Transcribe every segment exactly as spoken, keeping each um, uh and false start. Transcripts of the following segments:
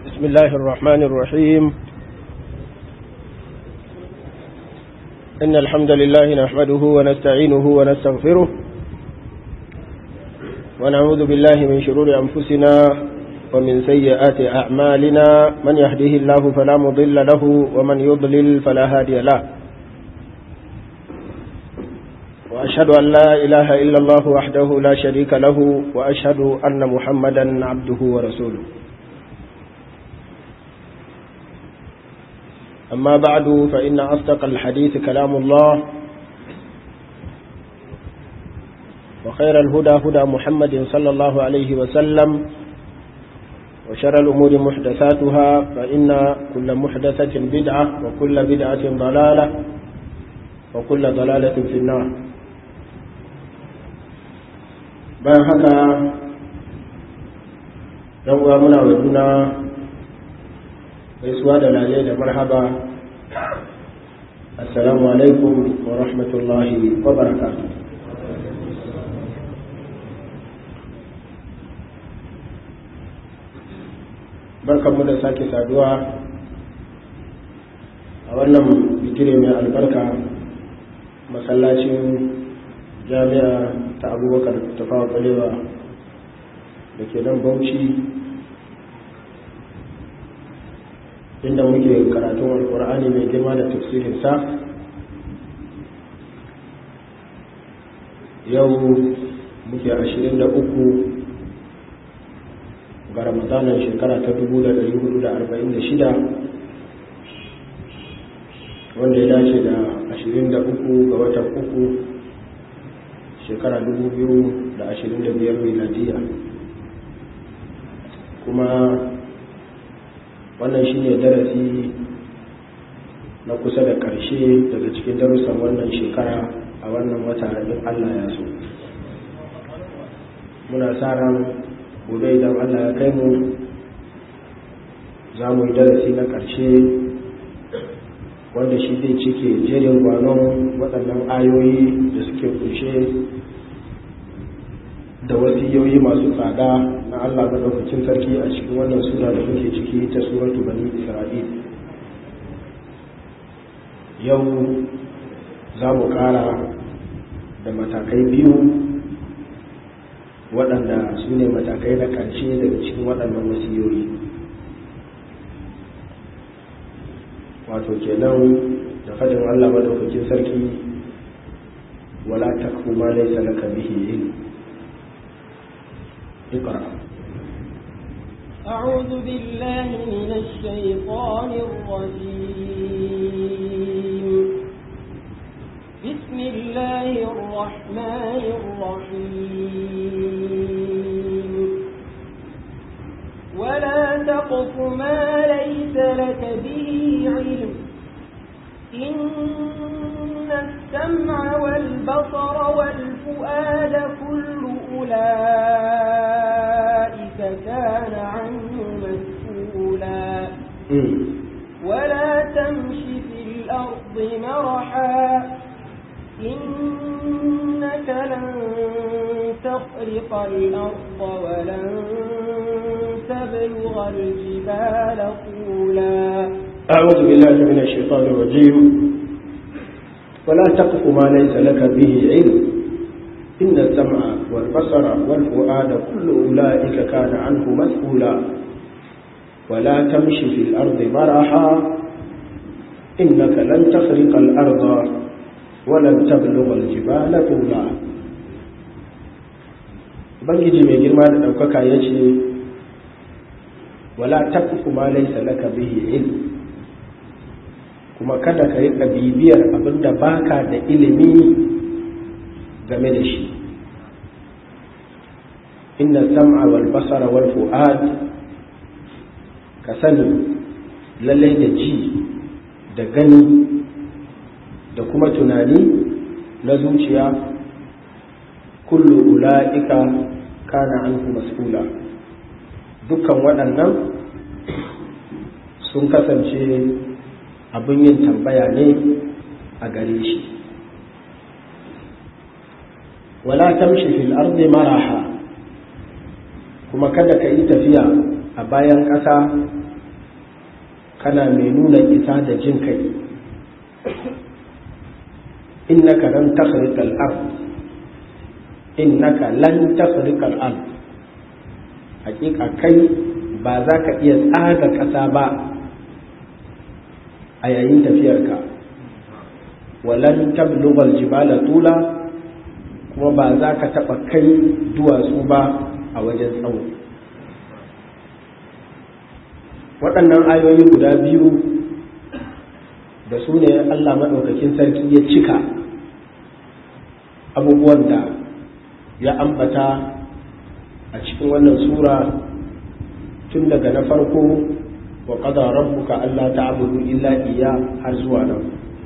بسم الله الرحمن الرحيم. إن الحمد لله نحمده ونستعينه ونستغفره ونعوذ بالله من شرور أنفسنا ومن سيئات أعمالنا، من يهده الله فلا مضل له ومن يضلل فلا هادي له، وأشهد أن لا إله إلا الله وحده لا شريك له، وأشهد أن محمدا عبده ورسوله. أما بعد، فإن أصدق الحديث كلام الله، وخير الهدى هدى محمد صلى الله عليه وسلم، وشر الأمور محدثاتها، فإن كل محدثة بدعة وكل بدعة ضلالة وكل ضلالة في النار. bayan haka yan uwa muna wa juna gaisuwa da lalai da marhaba. Assalamu alaikum wa rahmatullahi wa barakatuh. Barkanmu da sake saduwa a wannan bigire mai albarka, masallacin jami'a ta abubakar tafawa balewa da ke nan Bauchi, inda muke karatun alkur'ani mai girma da tafsirinsa. Yau muke ashirin da uku ga ramadanin shekara ta dubu da dari hudu da arba'in da shida, wanda ya dace da ashirin da uku ga watan uku shekara dubu biyu da ashirin da biyar miladiya. Kuma wannan shine darasi na kusa da ƙarshe daga cikin darussan wannan shekara a wannan wata in Allah ya so. Muna sa ran gobe idan Allah ya kai mu za mu yi darasi na ƙarshe wanda shi zai cike jerin gwanon waɗannan ayoyi da suke kunshe da wasiyoyi masu tsada na Allah madaukakin sarki a cikin wannan sura da muke ciki ta suratu bani Isra'il. Yau za mu ƙara da matakai biyu waɗanda su ne matakai na ƙarshe daga cikin waɗannan wasiyoyi. Wato kenan da fadin Allah madaukakin sarki, wala takfu ma laysa laka bihi ilm. اقرأ. أعوذ بالله من الشيطان الرجيم. بسم الله الرحمن الرحيم. ولا تقف ما ليس لك به علم. إن السمع والبصر والفؤاد كل أولئك كان عنه مسؤولا. ولا تمش في الأرض مرحا. إنك لن تخرق الأرض ولن تبلغ الجبال طولا. أعوذ بالله من الشيطان الرجيم. ولا تقف ما ليس لك به علم. إن السمع والبصر والفؤاد كل أولئك كان عنه مسؤولا. ولا تمش في الأرض مرحا. إنك لن تخرق الأرض ولن تبلغ الجبال طولا. Ubangiji mai girma da ɗaukaka ya ce, wala taqfu ma laysa laka bihi ilm, kuma kada ka yi bibiyar abinda baka da ilimi game da shi. Inna sam'a wal basara wal fu'ad, ka sani lallai da ji da gani da kuma tunani na zuciya, kullu ula'ika kana anhu mas'ula, dukkan waɗannan sun kasance abin yin tambaya ne a gare shi. Wala tamshi fil ardi maraha, kuma kada ka yi tafiya a bayan ƙasa kana mai nuna isa da jin kai. innaka lan takhriqa al-ard innaka lan takhriqa al-ard hakika kai ba za ka iya tsaga ƙasa ba a yayin tafiyarka, walan tablugha al-jibala tula, kuma ba za ka taɓa kai duwatsu ba a wajen tsawo. waɗannan ayoyi guda biyu da su ne Allah maɗaukakin sarki ya cika abubuwan da ya ambata a cikin wannan sura, tun daga na farko wa qada rabbuka alla ta'budu illa iyya har zuwa nan.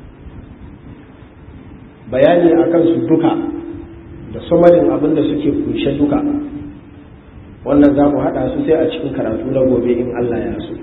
bayani akan su duka da samarin abin da suke kunshe duka wannan za mu haɗa su sai a cikin karatu na gobe in Allah ya so.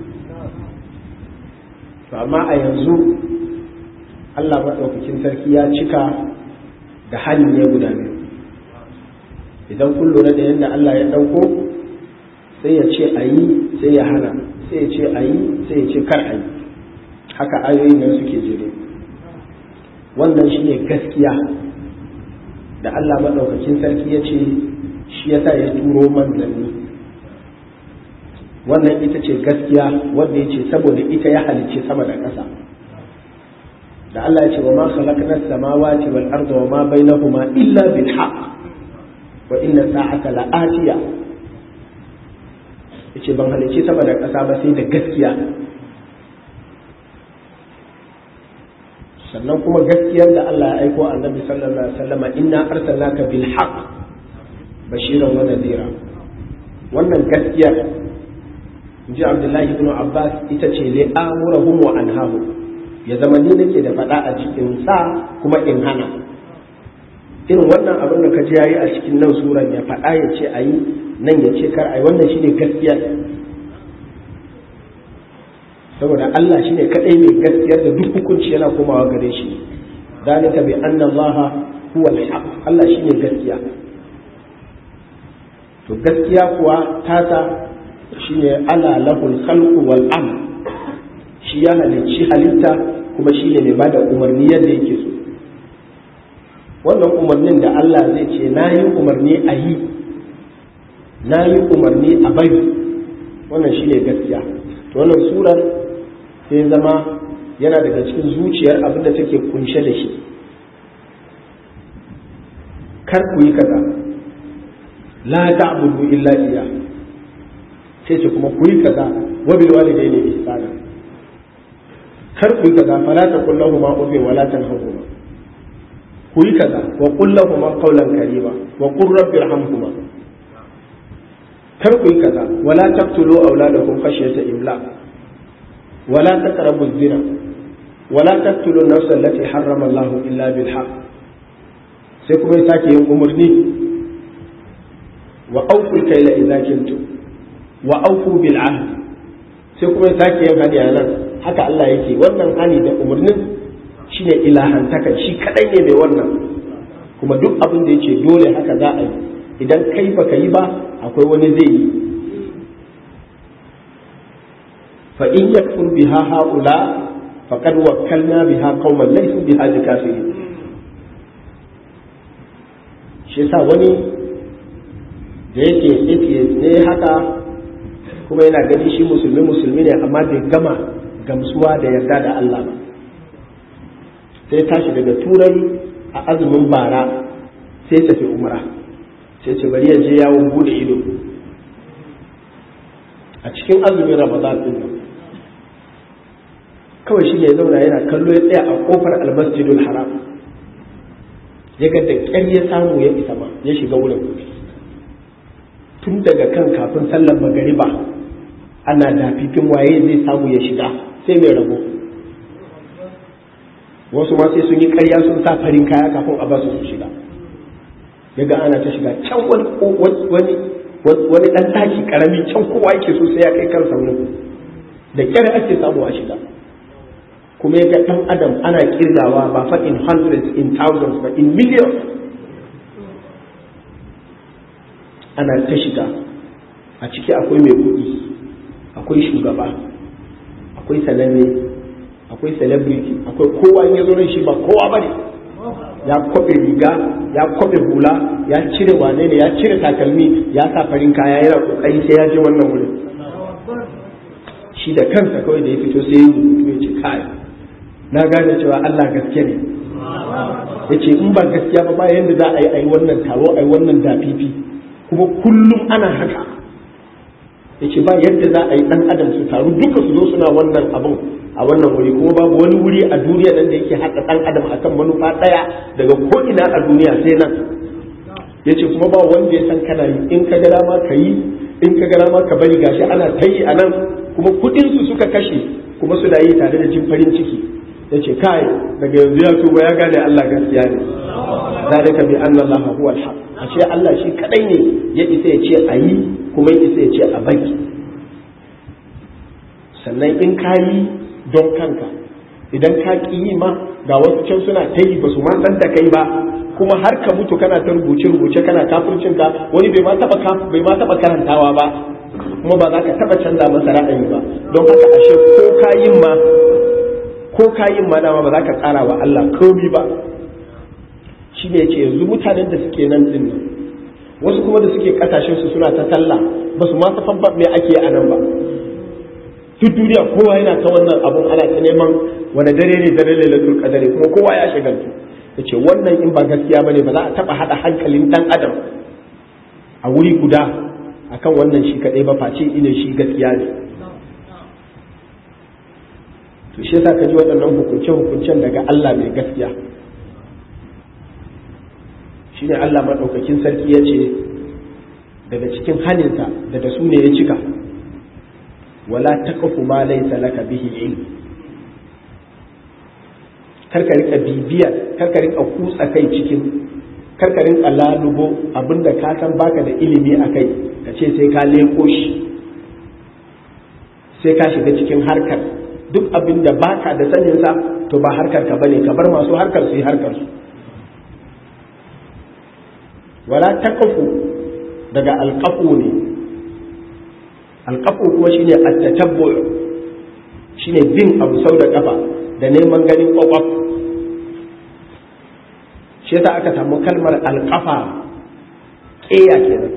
To amma a yanzu Allah maɗaukakin sarki ya cika da hali ne guda biyu. Idan kun lura da yadda Allah ya ɗauko, sai ya ce a yi sai ya hana, sai ya ce a yi sai ya ce kar a yi, haka ayoyin nan suke jere. Wannan shi ne gaskiya da Allah maɗaukakin sarki ya ce shi ya sa ya turo manzanni. Wannan ita ce gaskiya wanda ya ce saboda ita ya halicce sama da ƙasa. Da Allah ya ce wa ma khalaqna as-samawati wal arda wa ma bainahuma illa bil haqq wa inna sa'ata la'atiya. Yace ban halicce sama da ƙasa ba sai da gaskiya. Sannan kuma gaskiyar da Allah ya aiko Annabi sallallahu alaihi wasallam, inna arsalnaka bil haqq bashiran wa nadhira. Wannan gaskiyar inji Abdullahi ibn Abbas ita ce li amurahum wa anhahum, ya zama ni nake da faɗa a cikin sa kuma in hana. Irin wannan abin da kaji yayi a cikin nan suran, ya faɗa ya ce ayi, nan ya ce kar ayi, wannan shine gaskiya. Saboda Allah shine kadai mai gaskiyar da duk hukunci yana komawa gare shi. Zalika bi anna Allah huwa al-haq, Allah shine gaskiya. To gaskiya kuwa tata shine ala lahul khalqu wal amr, shi ya halicci halitta kuma shi ne mai bada umarni yadda yake so. Wannan umarnin da Allah zai ce na yi umarni a yi, na yi umarni a bari, wannan shi ne gaskiya. To wannan surar sai zama yana daga cikin zuciyar abin da take kunshe da shi. Kar ku yi kaza, la ta'budu illa iya, sai ce kuma ku yi kaza wa bil walidayni ihsana. Kar ku yi kaza fala taqul lahumu uffin wala tanharhuma, ku yi kaza wa qul lahumu qawlan karima wa qur rabbi irhamhuma. Kar ku yi kaza wala taqtulu awladakum khashyata imlaq wala taqrabu az-zina wala taqtulu an-nafsa allati harrama Allah illa bil haqq. sai kuma ya sake yin umarni wa awful kayla idza kintum wa awfu bil ahd, sai kuma ya sake yin hani a nan. Haka Allah yake, wannan hani da umarnin shine ilahantaka, shi kadai ne mai wannan, kuma duk abin da yake dole haka za a yi. Idan kai baka yi ba akwai wani zai yi. fa in yakfur biha haula faqad wakkalna biha qauman laysu biha bikafirin. shi yasa wani da yake atheist ne haka, kuma yana gani shi musulmi musulmi ne amma bai gama gamsuwa da yarda da Allah ba, sai tashi daga turai a azumin bara sai tafi umra, sai ce bari ya je yawon bude ido a cikin azumin Ramadan din nan. Kawai shi ne zauna yana kallo, ya tsaya a kofar almasjidul haram, ya ga da ƙyar ya samu ya isa ma ya shiga wurin. Tun daga kan kafin sallar magariba ana da fifin waye zai samu ya shiga, sai mai rabo. Wasu ma sai sun yi ƙarya sun sa farin kaya kafin a basu su shiga. Yaga ana ta shiga can wani wani wani dan taki karami can kowa yake so sai ya kai kansa wurin, da kyar ake samu a shiga. Kuma yaga dan adam ana kirgawa ba fa in hundreds in thousands ba in millions ana ta shiga. A ciki akwai mai kuɗi, akwai shugaba, akwai sananne, akwai celebrity, akwai kowa in ya zo nan shi ba kowa bane, ya kwabe riga, ya kwabe hula, ya cire wane ne, ya cire takalmi, ya sa farin kaya, yana kokari sai ya je wannan wurin. Shi da kansa kawai da ya fito sai ya rubutu ya ce kai na gane cewa Allah gaske ne. Ya ce in ba gaskiya ba bayan da za a yi a yi wannan taro a yi wannan dafifi kuma kullum ana haka. Ya ce ba yadda za a yi ɗan adam su taru duka su zo suna wannan abin a wannan wuri, kuma babu wani wuri a duniya nan da yake haɗa ɗan adam akan manufa ɗaya daga ko'ina a duniya sai nan. Ya ce kuma ba wanda ya san kana yi, in ka ga dama ka yi, in ka ga dama ka bari, gashi ana ta yi a nan kuma kuɗinsu suka kashe kuma suna yi tare da jin farin ciki. Ya ce kai daga yanzu ya tuba ya gane Allah gaskiya ne. Zalika bi anna Allah huwa al-haq. Ashe Allah shi kadai ne ya isa ya ce a yi kuma ya isa ya ce a baki. Sannan in ka yi don kanka, idan ka ki yi ma ga wasu can suna ta yi ba su ma san da kai ba, kuma har ka mutu kana ta rubuce rubuce kana kafircin ka, wani bai ma taba bai ma taba karantawa ba, kuma ba za ka taba canza masa ra'ayi ba. Don haka ashe ko ka yin ma ko kayin ma dama ba za ka tsara wa Allah komi ba. Shi ne ce yanzu mutanen da suke nan din nan, wasu kuma da suke kasashen su suna ta sallah ba su ma san me ake a nan ba. Duk duniya kowa yana ta wannan abun, ana ta neman wani dare ne dare lailatul qadari, kuma kowa ya shagaltu. Yace wannan in ba gaskiya bane ba za a taba hada hankalin dan adam a wuri guda akan wannan shi kadai ba, face ina shi gaskiya ne. To shi yasa ka ji waɗannan hukunce-hukuncen daga Allah mai gaskiya. Shi ne Allah maɗaukakin sarki ya ce daga cikin haninsa da da su ne ya cika, wala taqfu ma laysa laka bihi ilm. Karka rika bibiyar, karka rika kutsa kai cikin, karka rika lalubo abinda ka san baka da ilimi a kai, ka ce sai ka leko shi, sai ka shiga cikin harkar. Duk abin da baka da saninsa to ba harkar ka bane, ka bar masu harkar su yi harkar su. Wala taqfu daga alqafu ne, alqafu kuma shine at-tatabbu, shine bin abu sau da kafa da neman ganin kwakwaf. Shi yasa aka samu kalmar alqafa, ƙeya kenan,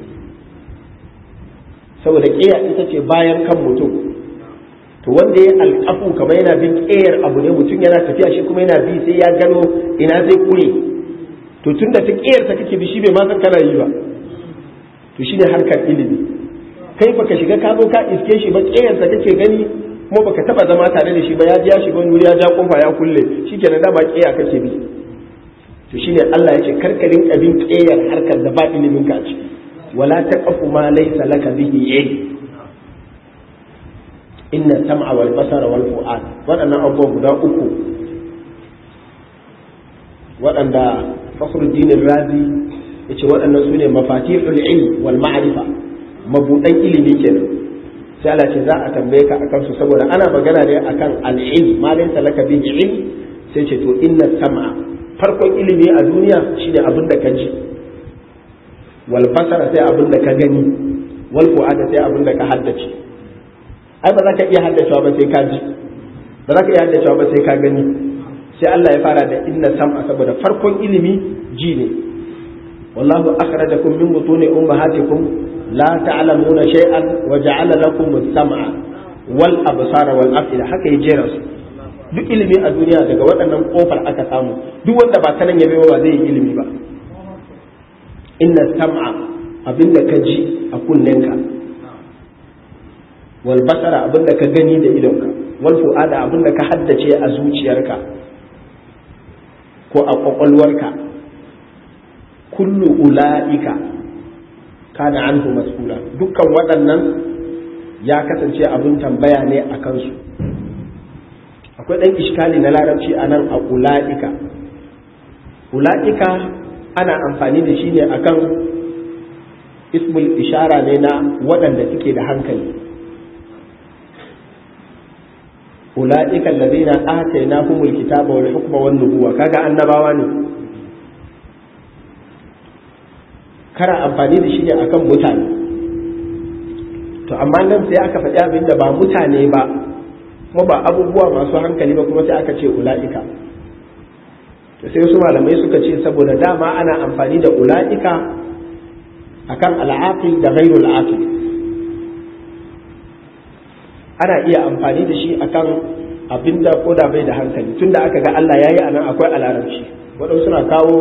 saboda ƙeya ita ce bayan kan mutum. To wanda ya alƙafu kamar yana bin ƙeyar abu ne, mutum yana tafiya shi kuma yana bi sai ya gano ina zai kure. To tun da ta ƙeyar ta kake bi shi bai ma san kana yi ba. To shi ne harkar ilimi. Kai baka shiga ka zo ka iske shi ba, ƙeyar ta kake gani kuma baka taba zama tare da shi ba, ya ji ya shiga wani wuri ya ja kofa ya kulle, shikenan dama ƙeya kake bi. To shine Allah ya ce karkarin abin ƙeyar harkar da ba ilimin ka ci. Wala taqfu ma laysa laka bihi ilm. Inna sam'a wal basara wal fu'ad, waɗannan abubuwan guda uku waɗanda Fakhruddin Razi yace waɗannan su ne mafatihul ilm wal ma'rifa, mabudan ilimi kenan. Sai Allah ce za a tambaye ka akan su, saboda ana magana ne akan al-ilm ma laysa laka bihi ilm. Sai ce to inna sam'a, farkon ilimi a duniya shine abin da ka ji, wal basara sai abin da ka gani, wal fu'ad sai abin da ka haddace. Ai ba za ka iya haddacewa ba sai ka ji, ba za ka iya haddacewa ba sai ka gani. Sai Allah ya fara da inna sam'a, saboda farkon ilimi ji ne. Wallahu akhrajakum min butuni ummahatikum la ta'lamuna shay'an wa ja'ala lakum as-sam'a wal absara wal af'ida. Haka ya jera su. Duk ilimi a duniya daga waɗannan kofar aka samu. Duk wanda ba ta nan ya ba zai yi ilimi ba. Inna sam'a, abinda ka ji a kunnenka, wal basara, abinda ka gani da idonka, wal fu'ada, abinda ka haddace a zuciyarka ko a kwakwalwarka, kullu ula'ika kana anhu mas'ula. Dukkan waɗannan ya kasance abin tambaya ne a kansu. Akwai ɗan iskali na larabci a nan a ula'ika. Ula'ika ana amfani da shi ne akan ismul ishara ne na waɗanda suke da hankali. Ula'ika allazina atainahumul kitaba wal hukma wan nubuwa, kaga annabawa ne. Kara amfani da shi ne akan mutane. To amma nan sai aka faɗi abin da ba mutane ba, kuma ba abubuwa masu hankali ba kuma sai aka ce ula'ika. sai su malamai suka ce saboda dama ana amfani da ula'ika akan al'aqil da ghairul aqil, ana iya amfani da shi akan abinda ko da bai da hankali, tunda aka ga Allah yayi anan akwai alarabci. waɗansu suna kawo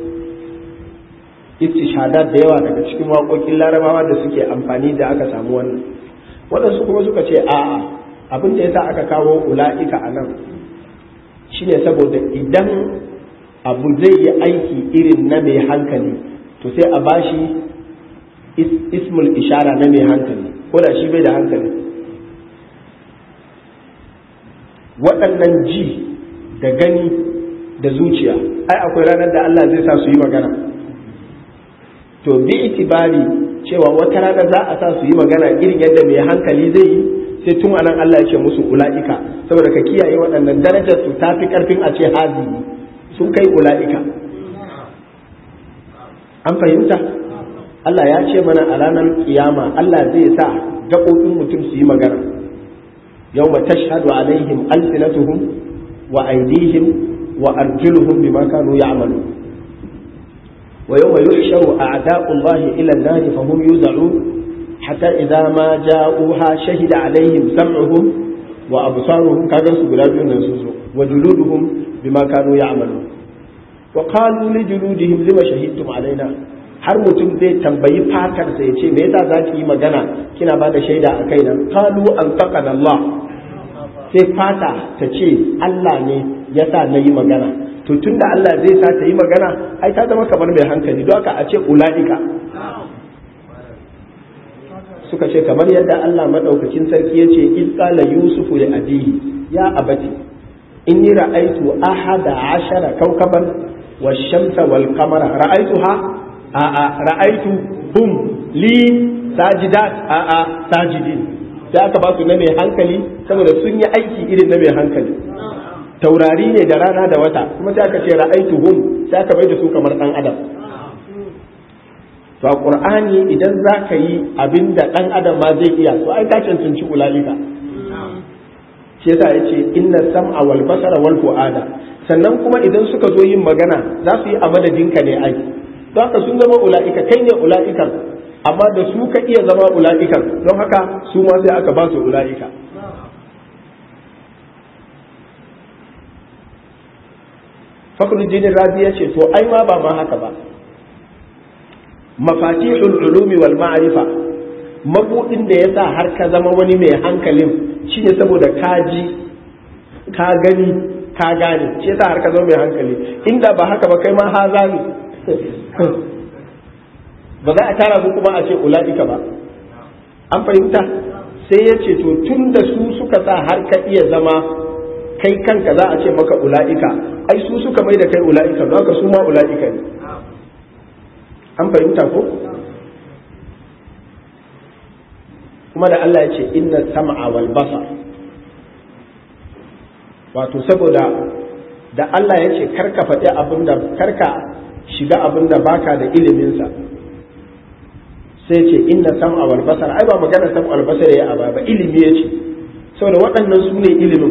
istishadat da yawa daga cikin waƙoƙin larabawa da suke amfani da aka samu wannan. waɗansu kuma suka ce a'a, abin da yasa aka kawo ula'ika anan shine saboda idan abu zai yi aiki irin na mai hankali to sai a bashi ismul ishara na mai hankali ko da shi bai da hankali. waɗannan ji da gani da zuciya ai akwai ranar da Allah zai sa su yi magana, to bi itibari cewa wata rana za a sa su yi magana irin yadda mai hankali zai yi, sai tun anan Allah ya ce musu ula'ika, saboda ka kiyaye waɗannan darajar su tafi karfin a ce hazihi, sun kai ula'ika. An fahimta? Allah ya ce mana a ranar kiyama Allah zai sa gaɓoɓin mutum su yi magana. Yawma tashhadu alaihim alsinatuhum wa aydihim wa arjuluhum bima kanu ya'malun. Wa yawma yuhsharu a'da'u Allah ila an-nar fa hum yuz'un hatta idza ma ja'uha shahida alaihim sam'uhum wa absaruhum, kaga su guda biyu nan su zo, wa juluduhum bima kanu ya'malun. wa qalu li juludihim lima shahidtum alaina, har mutum zai tambayi fatar sa yace me yasa zaki yi magana kina ba da shaida a kaina, qalu an taqana Allah, sai fata ta ce Allah ne yasa na yi magana. to tunda Allah zai sa ta yi magana ai ta zama kamar mai hankali, don haka a ce ulaika. suka ce kamar yadda Allah madaukakin sarki yace iz qala yusufu li abihi ya abati inni ra'aytu ahada ashara kawkaban wash-shamsa wal-qamara ra'aytuha a a ra'aytu hum li sajidat a a sajidin. da aka ba su na mai hankali saboda sun yi aiki irin na mai hankali. taurari ne da rana da wata, kuma sai aka ce ra'aytu hum, sai aka bai da su kamar dan adam. to a qur'ani idan zaka yi abinda dan adam ma zai iya, to ai ka cancanci ulalika. shi yasa yace inna sam'a wal basara wal fu'ada, sannan kuma idan suka zo yin magana za su yi a madadinka ne ai, don haka sun zama ula'ika, kai ne ula'ikan, amma da su ka iya zama ula'ikan, don haka su ma sai aka ba su ula'ika. Fakhruddin Razi ya ce to ai ma ba ma haka ba, mafatihul ulumi wal ma'rifa, mabudin da yasa har ka zama wani mai hankalin shine saboda ka ji ka gani ka gane, shi yasa har ka zama mai hankali. inda ba haka ba kai ma haza ne ba za a tara ku kuma a ce ula'ika ba. an fahimta? sai ya ce to tun da su suka sa har ka iya zama kai kanka za a ce maka ula'ika, ai su suka mai da kai ula'ika, don haka su ma ula'ika ne. an fahimta ko? kuma da Allah ya ce inna sam'a wal basar, wato saboda da Allah ya ce karka faɗi abinda karka shiga abinda baka da iliminsa, sai ce inna sam'a wal basar, ai ba magana sam'a wal basar ya aba ba, ilimi ya ce, saboda waɗannan su ne ilimin,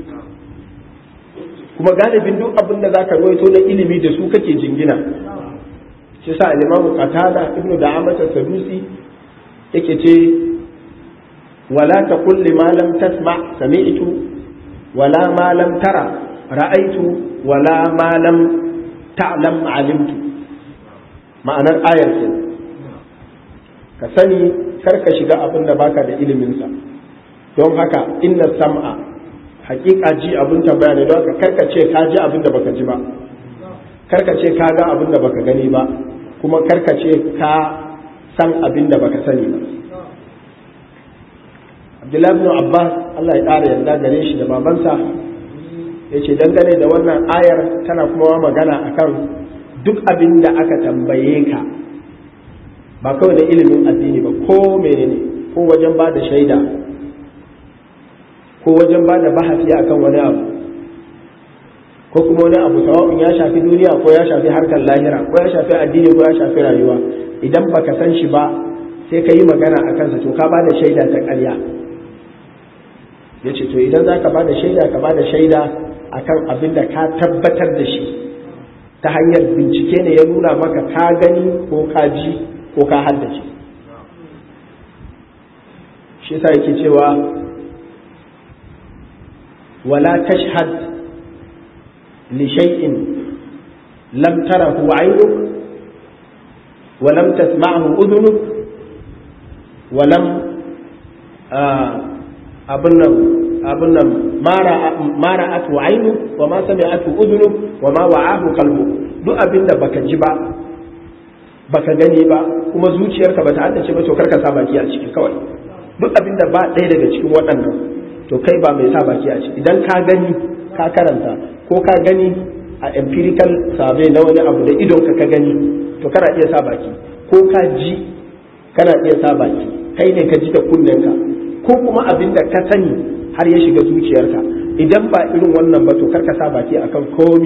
kuma galibin duk abinda zaka rawaito na ilimi da su kake jingina. shi sa al-Imam Qatada ibnu Da'amat as-Sadusi yake ce wala taqul lima lam tasma' sami'tu wala ma lam tara ra'aitu wala ma lam ta'lam alimtu. ma'anar ayar ce ka sani kar ka shiga abin da baka da ilimin sa, don haka inna sam'a, haƙiƙa ji abin tambaya ne, don haka kar ka ce ka ji abin da baka ji ba, kar ka ce ka ga abin da baka gani ba, kuma kar ka ce ka san abin da baka sani ba. Abdullahi ibn Abbas Allah ya ƙara yarda gare shi da babansa ya ce dangane da wannan ayar tana kuma magana akan duk abin da aka tambaye ka, ba kawai da ilimin addini ba, ko menene, ko wajen ba da shaida, ko wajen ba da bahasi akan wani abu, ko kuma wani abu sawa'un ya shafi duniya ko ya shafi harkar lahira ko ya shafi addini ko ya shafi rayuwa, idan baka san shi ba sai ka yi magana a kansa to ka ba da shaida ta ƙarya. yace to idan zaka bada shaida ka bada shaida akan abin da ka tabbatar da shi ta hanyar bincike ne ya nuna maka ka gani ko ka ji ko ka haddace. shi yasa yake cewa wala tashhad li shay'in lam tarahu 'aynuk wa lam tasma'hu udhunuk wa lam abun nan abun nan mara atu 'aynuk wa ma sami'atu udhunuk wa ma wa'ahu qalbuk. duk abinda baka ji ba baka gani ba kuma zuciyarka bata haddace ba to karka sa baki a ciki kawai. duk abinda ba ɗaya daga cikin waɗannan to kai ba mai sa baki a ciki. idan ka gani ka karanta ko ka gani a empirical survey na wani abu da idonka ka gani to kana iya sa baki, ko ka ji kana iya sa baki, kai ne ka ji da kunnenka, ko kuma abin da ka sani har ya shiga zuciyarka. idan ba irin wannan ba to karka sa baki akan komi.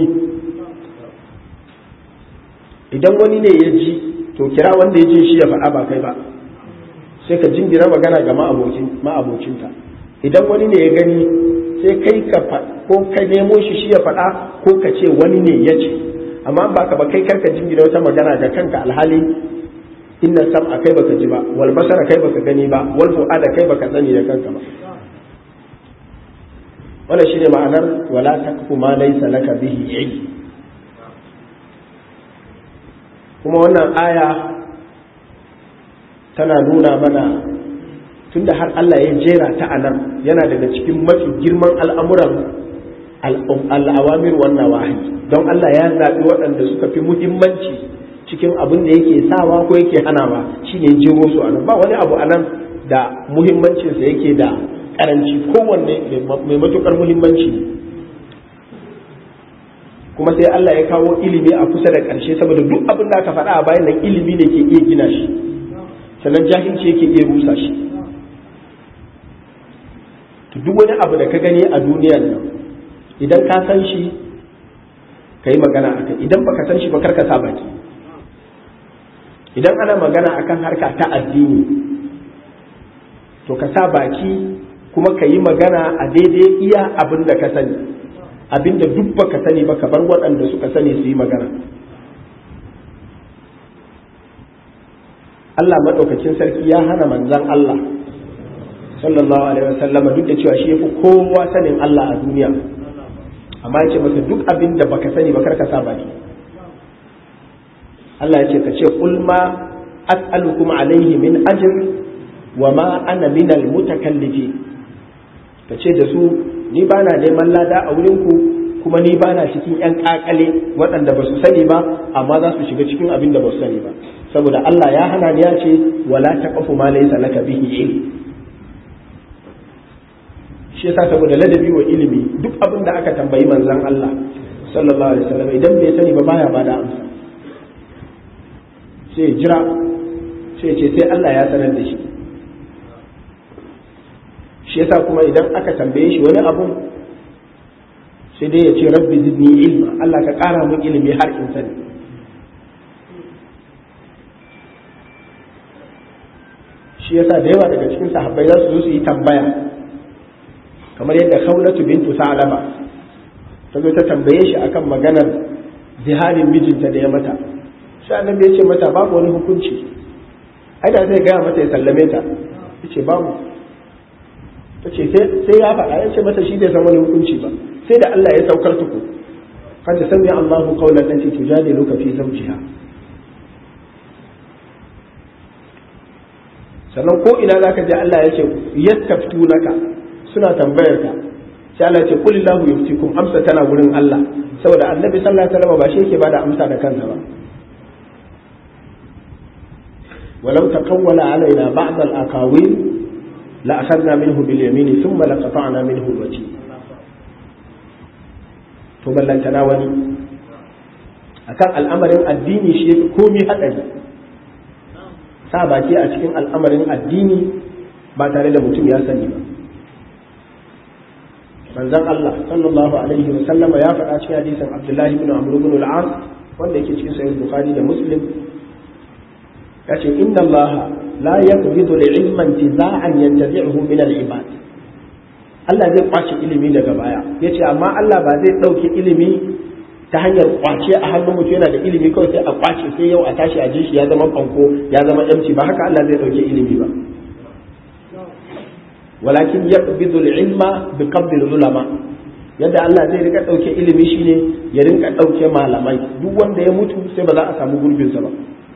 idan wani ne ya ji to kira wanda ya ji shi ya faɗa ba kai ba, sai ka jingira magana ga ma'abocinta. idan wani ne ya gani sai kai ka ko ka nemo shi shi ya faɗa ko ka ce wani ne ya ce, amma ba ka ba kai karka jingira wata magana ga kanka alhali inna sam'a kai baka ji ba, wal basara kai baka gani ba, wal fu'ada kai baka sani da kanka ba. wannan shine ma'anar wala taqfu ma laysa laka bihi ilm. kuma wannan aya tana nuna mana tunda har Allah ya jera ta anan yana daga cikin mafi girman al'amuran al'awamir wannan wahayi, don Allah ya zaɓi waɗanda suka fi muhimmanci cikin abin da yake sawa ko yake hanawa shine jero su anan. ba wani abu anan da muhimmancinsa yake da karanci, kowanne mai matukar muhimmanci ne. kuma sai Allah ya kawo ilimi a kusa da ƙarshe saboda duk abin da aka faɗa a bayan nan ilimi ne ke iya gina shi, sannan jahilci yake iya rusa shi. to duk wani abu da ka gani a duniyar nan idan ka san shi ka yi magana a kai, idan baka san shi ba karka sa baki. idan ana magana akan harka ta addini to ka sa baki kuma ka yi magana a daidai iya abin da ka sani, abin da duk baka sani ba ka bar waɗanda suka sani su yi magana. Allah maɗaukacin sarki ya hana manzan Allah sallallahu alaihi wasallam duk da cewa shi yafi kowa sanin Allah a duniya, amma ya ce masa duk abin da baka sani ba karka sa baki. Allah ya ce ka ce qul ma as'alukum alaihi min ajr wa ma ana min al-mutakallifin. ka ce da su ni bana neman lada a wurin ku kuma ni bana cikin yan kakale waɗanda ba su sani ba amma za su shiga cikin abin da ba su sani ba, saboda Allah ya hana ni ya ce wala taqfu ma laysa laka bihi ilm. shi yasa saboda ladabi wa ilimi duk abin da aka tambayi manzon Allah sallallahu alaihi wasallam idan bai sani ba baya bada amsa, sai jira sai ce sai Allah ya sanar da shi. shi yasa kuma idan aka tambaye shi wani abu sai dai ya ce rabbi zidni ilma, Allah ka ƙara mun ilimi har in sani. shi yasa da yawa daga cikin sahabbai za su zo su yi tambaya kamar yadda Khawlatu bintu Sa'laba ta zo ta tambaye shi akan maganar ziharin mijinta da ya mata, sai annabi ya ce mata babu wani hukunci, ai da zai gaya mata ya sallame ta, yace babu. ta ce sai ya faɗa ya ce mata shi bai san wani hukunci ba, sai da Allah ya saukar tuku kada sami Allahu qawlan lati tujadiluka fi zawjiha. sannan ko ina zaka ji Allah ya ce yastaftunaka, suna tambayar ka, sai Allah ya ce qulillahu yuftikum, amsa tana gurin Allah, saboda annabi sallallahu alaihi wasallam ba shi yake bada amsa da kansa ba. walau taqawwala alaina ba'd al-aqawil la akhadna minhu bil yamin thumma laqata'na minhu al-wati. to ballantana wani akan al'amarin addini shi yake komai hadari, sa baki a cikin al'amarin addini ba tare da mutum ya sani ba. manzon Allah sallallahu alaihi wa sallama ya faɗa cikin hadisin Abdullah ibn Amr ibn al-As wanda yake cikin sahih Bukhari da Muslim, yace inna Allah la yaqbidu al-ilma intiza'an yantazi'uhu min al-ibad. Allah zai kwace ilimi daga baya yace amma Allah ba zai dauke ilimi ta hanyar kwace a hannun mutum yana da ilimi kawai sai a kwace sai yau a tashi a ji shi ya zama fanko ya zama yamci ba haka Allah zai dauke ilimi ba walakin yaqbidu al-ilma bi qabdi al-ulama yadda Allah zai rika dauke ilimi shine ya rinka dauke malamai duk wanda ya mutu sai ba za a samu gurbin sa ba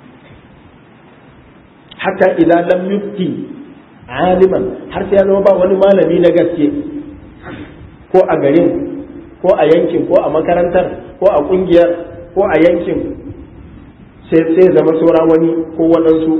hatta idan lam yufti aliman har sai ya zama ba wani malami na gaske ko a garin ko a yankin ko a makarantar ko a kungiyar ko a yankin sai sai zama saura wani ko waɗansu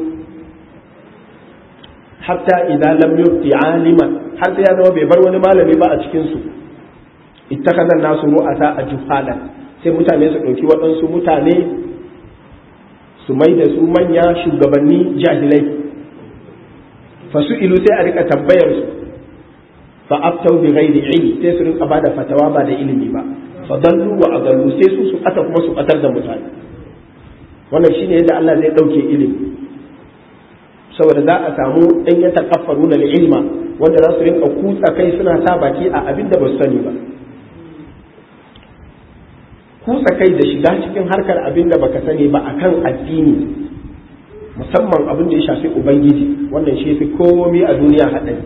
hatta idan lam yufti aliman har sai ya zama bai bar wani malami ba a cikin su ittakadan nasu ru'asa a juhalan sai mutane su ɗauki waɗansu mutane su mai da su manya shugabanni jahilai fasu ilu sai a rika tambayar su fa aftau bi ghairi ilmi sai su rinka bada fatawa ba da ilimi ba fa dallu wa adallu sai su su ata kuma su batar da mutane wannan shine yadda Allah zai dauke ilimi saboda za a samu dan ya takaffaruna lil ilma wanda za su rinka kutsa kai suna sa baki a abin da ba su sani ba kutsa kai da shiga cikin harkar abin da baka sani ba akan addini musamman abin da ya shafi ubangiji wannan shi fi komai a duniya haɗari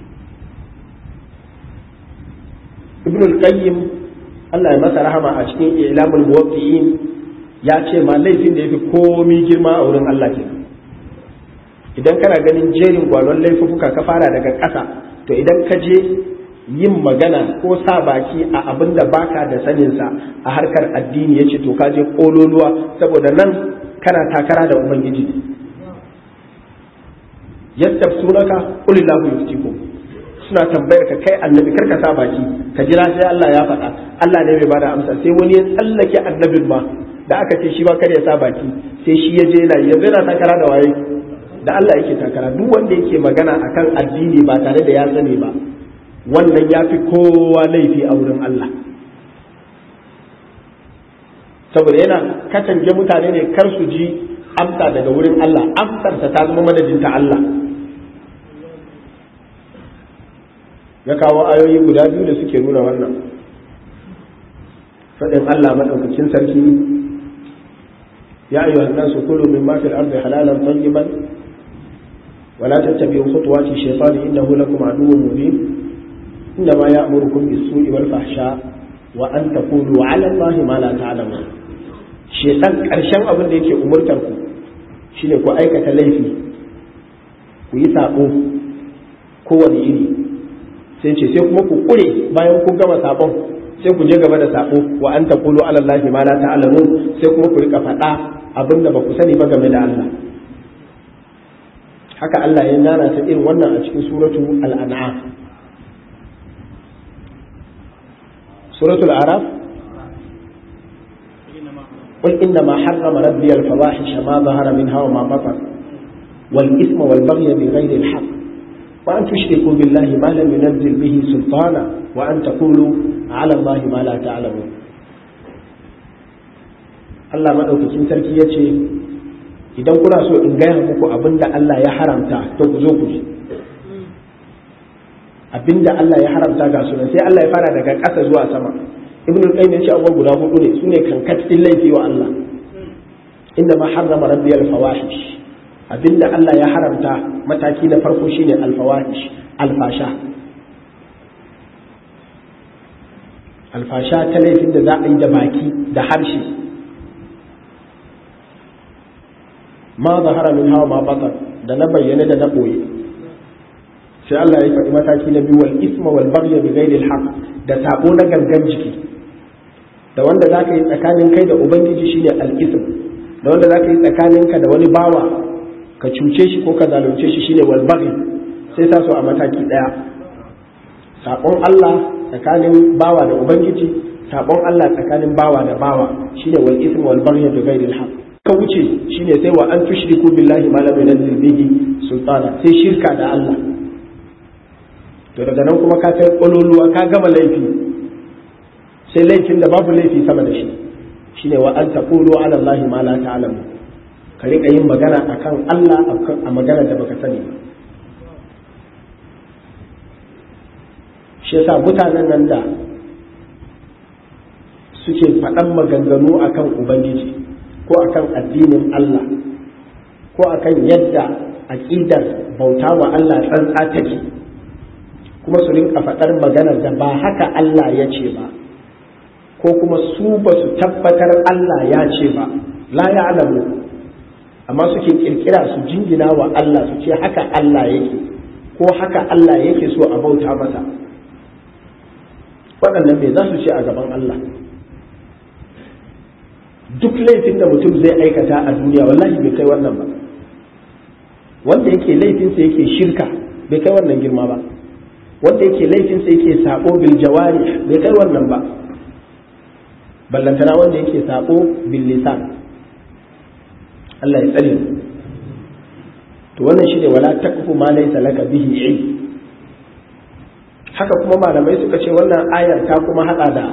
ibn al-qayyim Allah ya masa rahama a cikin ilamul muwaqqi'in ya ce ma laifin da yafi komai girma a wurin Allah ke idan kana ganin jerin gwanon laifuka ka fara daga ƙasa to idan ka je yin magana ko sa baki a abin da baka da saninsa a harkar addini yace to ka je kololuwa saboda nan kana takara da ubangiji yastafsunaka qul illahu yuftikum suna tambayar ka kai annabi karka sa baki ka jira sai Allah ya faɗa Allah ne bai bada amsa sai wani ya tsallake annabin ma da aka ce shi ba kar ya sa baki sai shi ya je yana yanzu yana takara da waye da Allah yake takara duk wanda yake magana akan addini ba tare da ya sani ba wannan ya fi kowa laifi a wurin Allah saboda yana katange mutane ne kar su ji amsa daga wurin Allah amsarsa ta zama madadin ta Allah ya kawo ayoyi guda biyu da suke nuna wannan faɗin Allah madaukakin sarki ya ayyuhan nasu kulu mimma fil ardi halalan tayyiban ولا تتبعوا خطوات الشيطان إنه لكم عدو مبين إنما يأمركم بالسوء والفحشاء وأن تقولوا على الله ما لا تعلمون شيطان ƙarshen abin da yake umurtar ku shine ku aikata laifi ku yi sabo kowane iri sai ce sai kuma ku kure bayan ku gama sabon sai ku je gaba da sabo wa an taqulu ala allahi ma la ta'lamun sai kuma ku rika faɗa abin da ba ku sani ba game da Allah haka Allah ya nana ta irin wannan a cikin suratu al-an'am suratul araf قل إنما حرم ربي الفواحش ما ظهر منها وما بطن والإثم والبغي بغير الحق وأن تشركوا بالله ما لم ينزل به سلطانا وأن تقولوا على الله ما لا تعلمون الله مدوكين sarki yace idan kuna so in gaya muku abinda Allah ya haramta to ku zo ku ji abinda Allah ya haramta ga sunan sai Allah ya fara daga ƙasa zuwa sama ibnu al-qayyim yace abubuwa guda hudu ne sune kankatin laifi wa Allah inda ma harrama rabbi al-fawahish abinda Allah ya haramta mataki na farko shine al-fawahish al-fasha al-fasha ta laifin da za a yi da baki da harshe ma zahara min hawa ma batar da na bayyana da na boye sai Allah ya faɗi mataki na biyu wal isma wal baghy bi ghairi al haqq da sabo na gangan jiki da wanda zaka yi tsakanin kai da ubangiji shine al ism da wanda zaka yi tsakanin ka da wani bawa ka cuce shi ko ka zalunce shi shine wal baghy sai sa su a mataki daya sabon Allah tsakanin bawa da ubangiji sabon Allah tsakanin bawa da bawa shine wal ism wal baghy bi ghairi al haqq ka wuce shine sai wa an tushriku billahi ma lam yunzil bihi sultana sai shirka da Allah to daga nan kuma ka kai kololuwa ka gama laifi sai laifin da babu laifi sama da shi shine wa an taqulu ala allahi ma la ta'lamu ka rika yin magana akan Allah a magana da baka sani ba shi yasa mutanen nan da suke faɗan maganganu akan ubangiji ko akan addinin Allah ko akan yadda aƙidar bauta wa Allah tsantsa take, kuma su rinka faɗar maganar da ba haka Allah ya ce ba, ko kuma su ba su tabbatar Allah ya ce ba, la ya'lamu, amma suke kirkira su jingina wa Allah su ce haka Allah yake ko haka Allah yake so a bauta masa. Waɗannan me za su ce a gaban Allah? Duk laifin da mutum zai aikata a duniya wallahi bai kai wannan ba. Wanda yake laifinsa yake shirka bai kai wannan girma ba. Wanda yake laifinsa yake sabo bil jawari bai kai wannan ba. Ballantana wanda yake sabo bil lisan. Allah ya tsare mu. To wannan shine wala taqfu ma laysa laka bihi ilm. Haka kuma malamai suka ce wannan ayar ta kuma hada da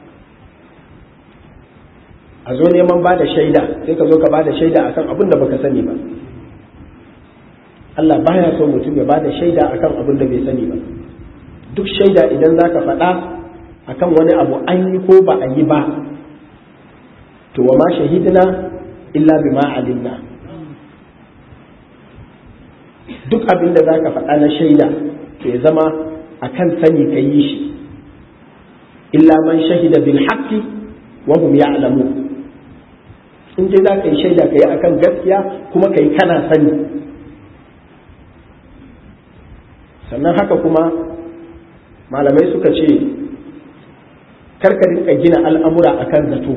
a zo neman ba da shaida sai ka zo ka ba da shaida akan abin da baka sani ba. Allah baya so mutum ya ba da shaida akan abin da bai sani ba. Duk shaida idan za ka faɗa akan wani abu an yi ko ba a yi ba, to wa ma shahidna illa bima alimna. Duk abin da za ka faɗa na shaida to ya zama akan sani ka yi shi, illa man shahida bil haqqi wa hum ya'lamun. In dai za ka yi shaida ka yi akan gaskiya kuma ka yi kana sani. Sannan haka kuma malamai suka ce karka rinka gina al'amura akan zato,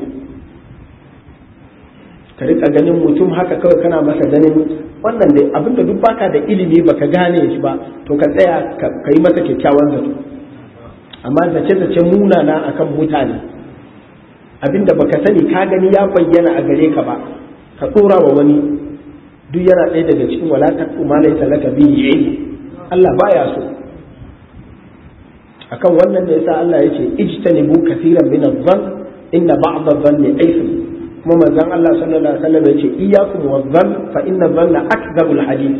ka rinka ganin mutum haka kawai kana masa ganin wannan dai abinda duk baka da ilimi baka gane shi ba, to ka tsaya ka yi masa kyakkyawan zato. Amma zace-zace munana akan mutane, abinda baka sani ka gani ya bayyana a gare ka ba, ka tsora wa wani, duk yana ɗaya daga cikin wala taqfu ma laysa laka bihi ilm. Allah baya so. Akan wannan da yasa Allah yace ijtanibu kaseeran min adh-dhann inna ba'd adh-dhanni ithm. Kuma manzon Allah sallallahu alaihi wasallam yace iyyakum wadh-dhann fa inna adh-dhanna akdhabul hadith.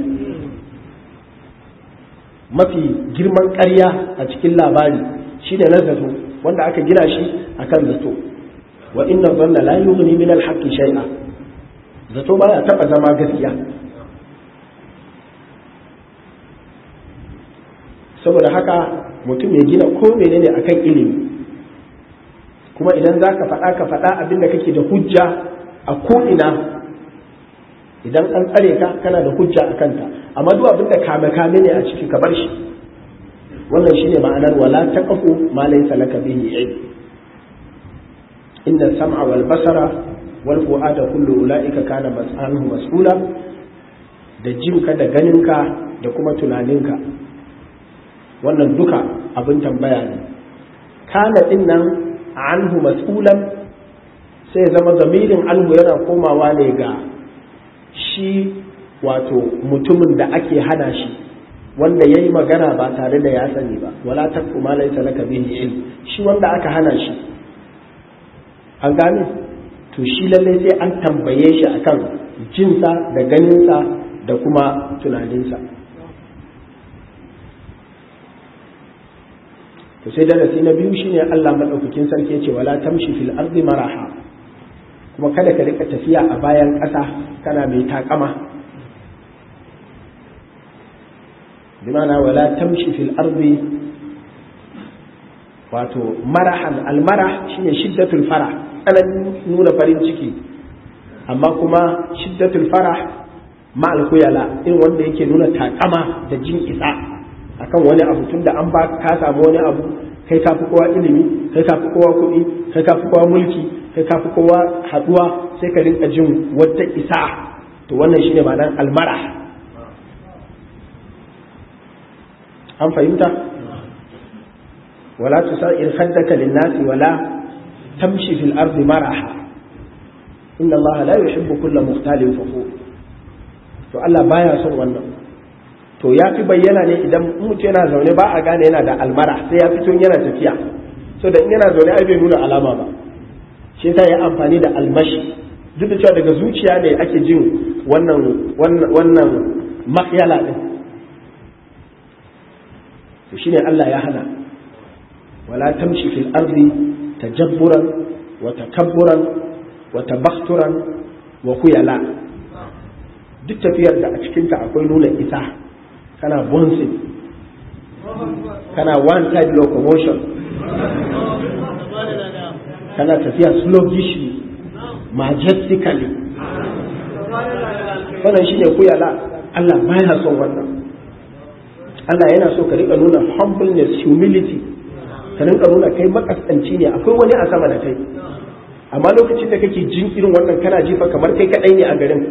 Mafi girman ƙarya a cikin labari shine na zato wanda aka gina shi akan zato. Wa inna adh-dhanna la yughni min al-haqqi shay'a. Zato baya taba zama gaskiya. Saboda haka mutum ya gina ko menene akan ilimi, kuma idan za ka faɗa ka faɗa abin da kake da hujja a ko'ina, idan an tsare ka kana da hujja a kanta, amma duk abin da kame-kame ne a ciki ka bar shi. Wannan shine ma'anar wala taqfu ma laysa laka bihi ilm. Inna sam'a wal basara wal fu'ada kullu ulaika kana mas'aluhu mas'ula. Da jinka da ganinka da kuma tunaninka, wannan duka abin tambaya ne. Kana din nan anhu mas'ulan sai zama zamirin anhu yana komawa ne ga shi wato mutumin da ake hana shi, wanda yayi magana ba tare da ya sani ba. Wala taqfu ma laysa laka bihi ilm. Shi wanda aka hana shi, an gane, to shi lalle sai an tambaye shi akan jinsa da ganinsa da kuma tunaninsa. To sai darasi na biyu shine Allah madaukakin sarki yace wala tamshi fil ardi maraha, kuma kada ka rika tafiya a bayan ƙasa kana mai takama. Bimana wala tamshi fil ardi, wato marahan, almarah shine shiddatul farah, tsananin nuna farin ciki, amma kuma shiddatul farah ma'al khuyala, in wanda yake nuna takama da jin isa akan wani abu, tunda an ba ka samu wani abu, kai ka fi kowa ilimi, kai ka fi kowa kuɗi, kai ka fi kowa mulki, kai ka fi kowa haɗuwa, sai ka rinka jin wata isa. To wannan shine ma'anar almara. An fahimta? Wala tusa'ir khaddaka lin-nasi wala tamshi fil ardi maraha. Inna Allah la yuhibbu kulla mukhtalin fakhur. To Allah baya son wannan. To ya fi bayyana ne idan mutum yana zaune ba a gane yana da almara, sai ya fito yana tafiya. So da in yana zaune ai bai nuna alama ba. Shi yasa ya amfani da almashi. Duk da cewa daga zuciya ne ake jin wannan wannan wannan makhyala din. To shine Allah ya hana. wala tamshi fil ardi tajabburan wa takabburan wa tabakhturan wa khuyala. Duk tafiyar da a cikinta akwai nuna isa, kana bouncing, kana one side locomotion, kana tafiya sluggishly, majestically, wannan shine khuyala. Allah baya son wannan. Allah yana so ka rika nuna humbleness, humility, ka rinka nuna kai makasanci ne, akwai wani a sama da kai. Amma lokacin da kake jin irin wannan kana jifa kamar kai kadai ne a garin.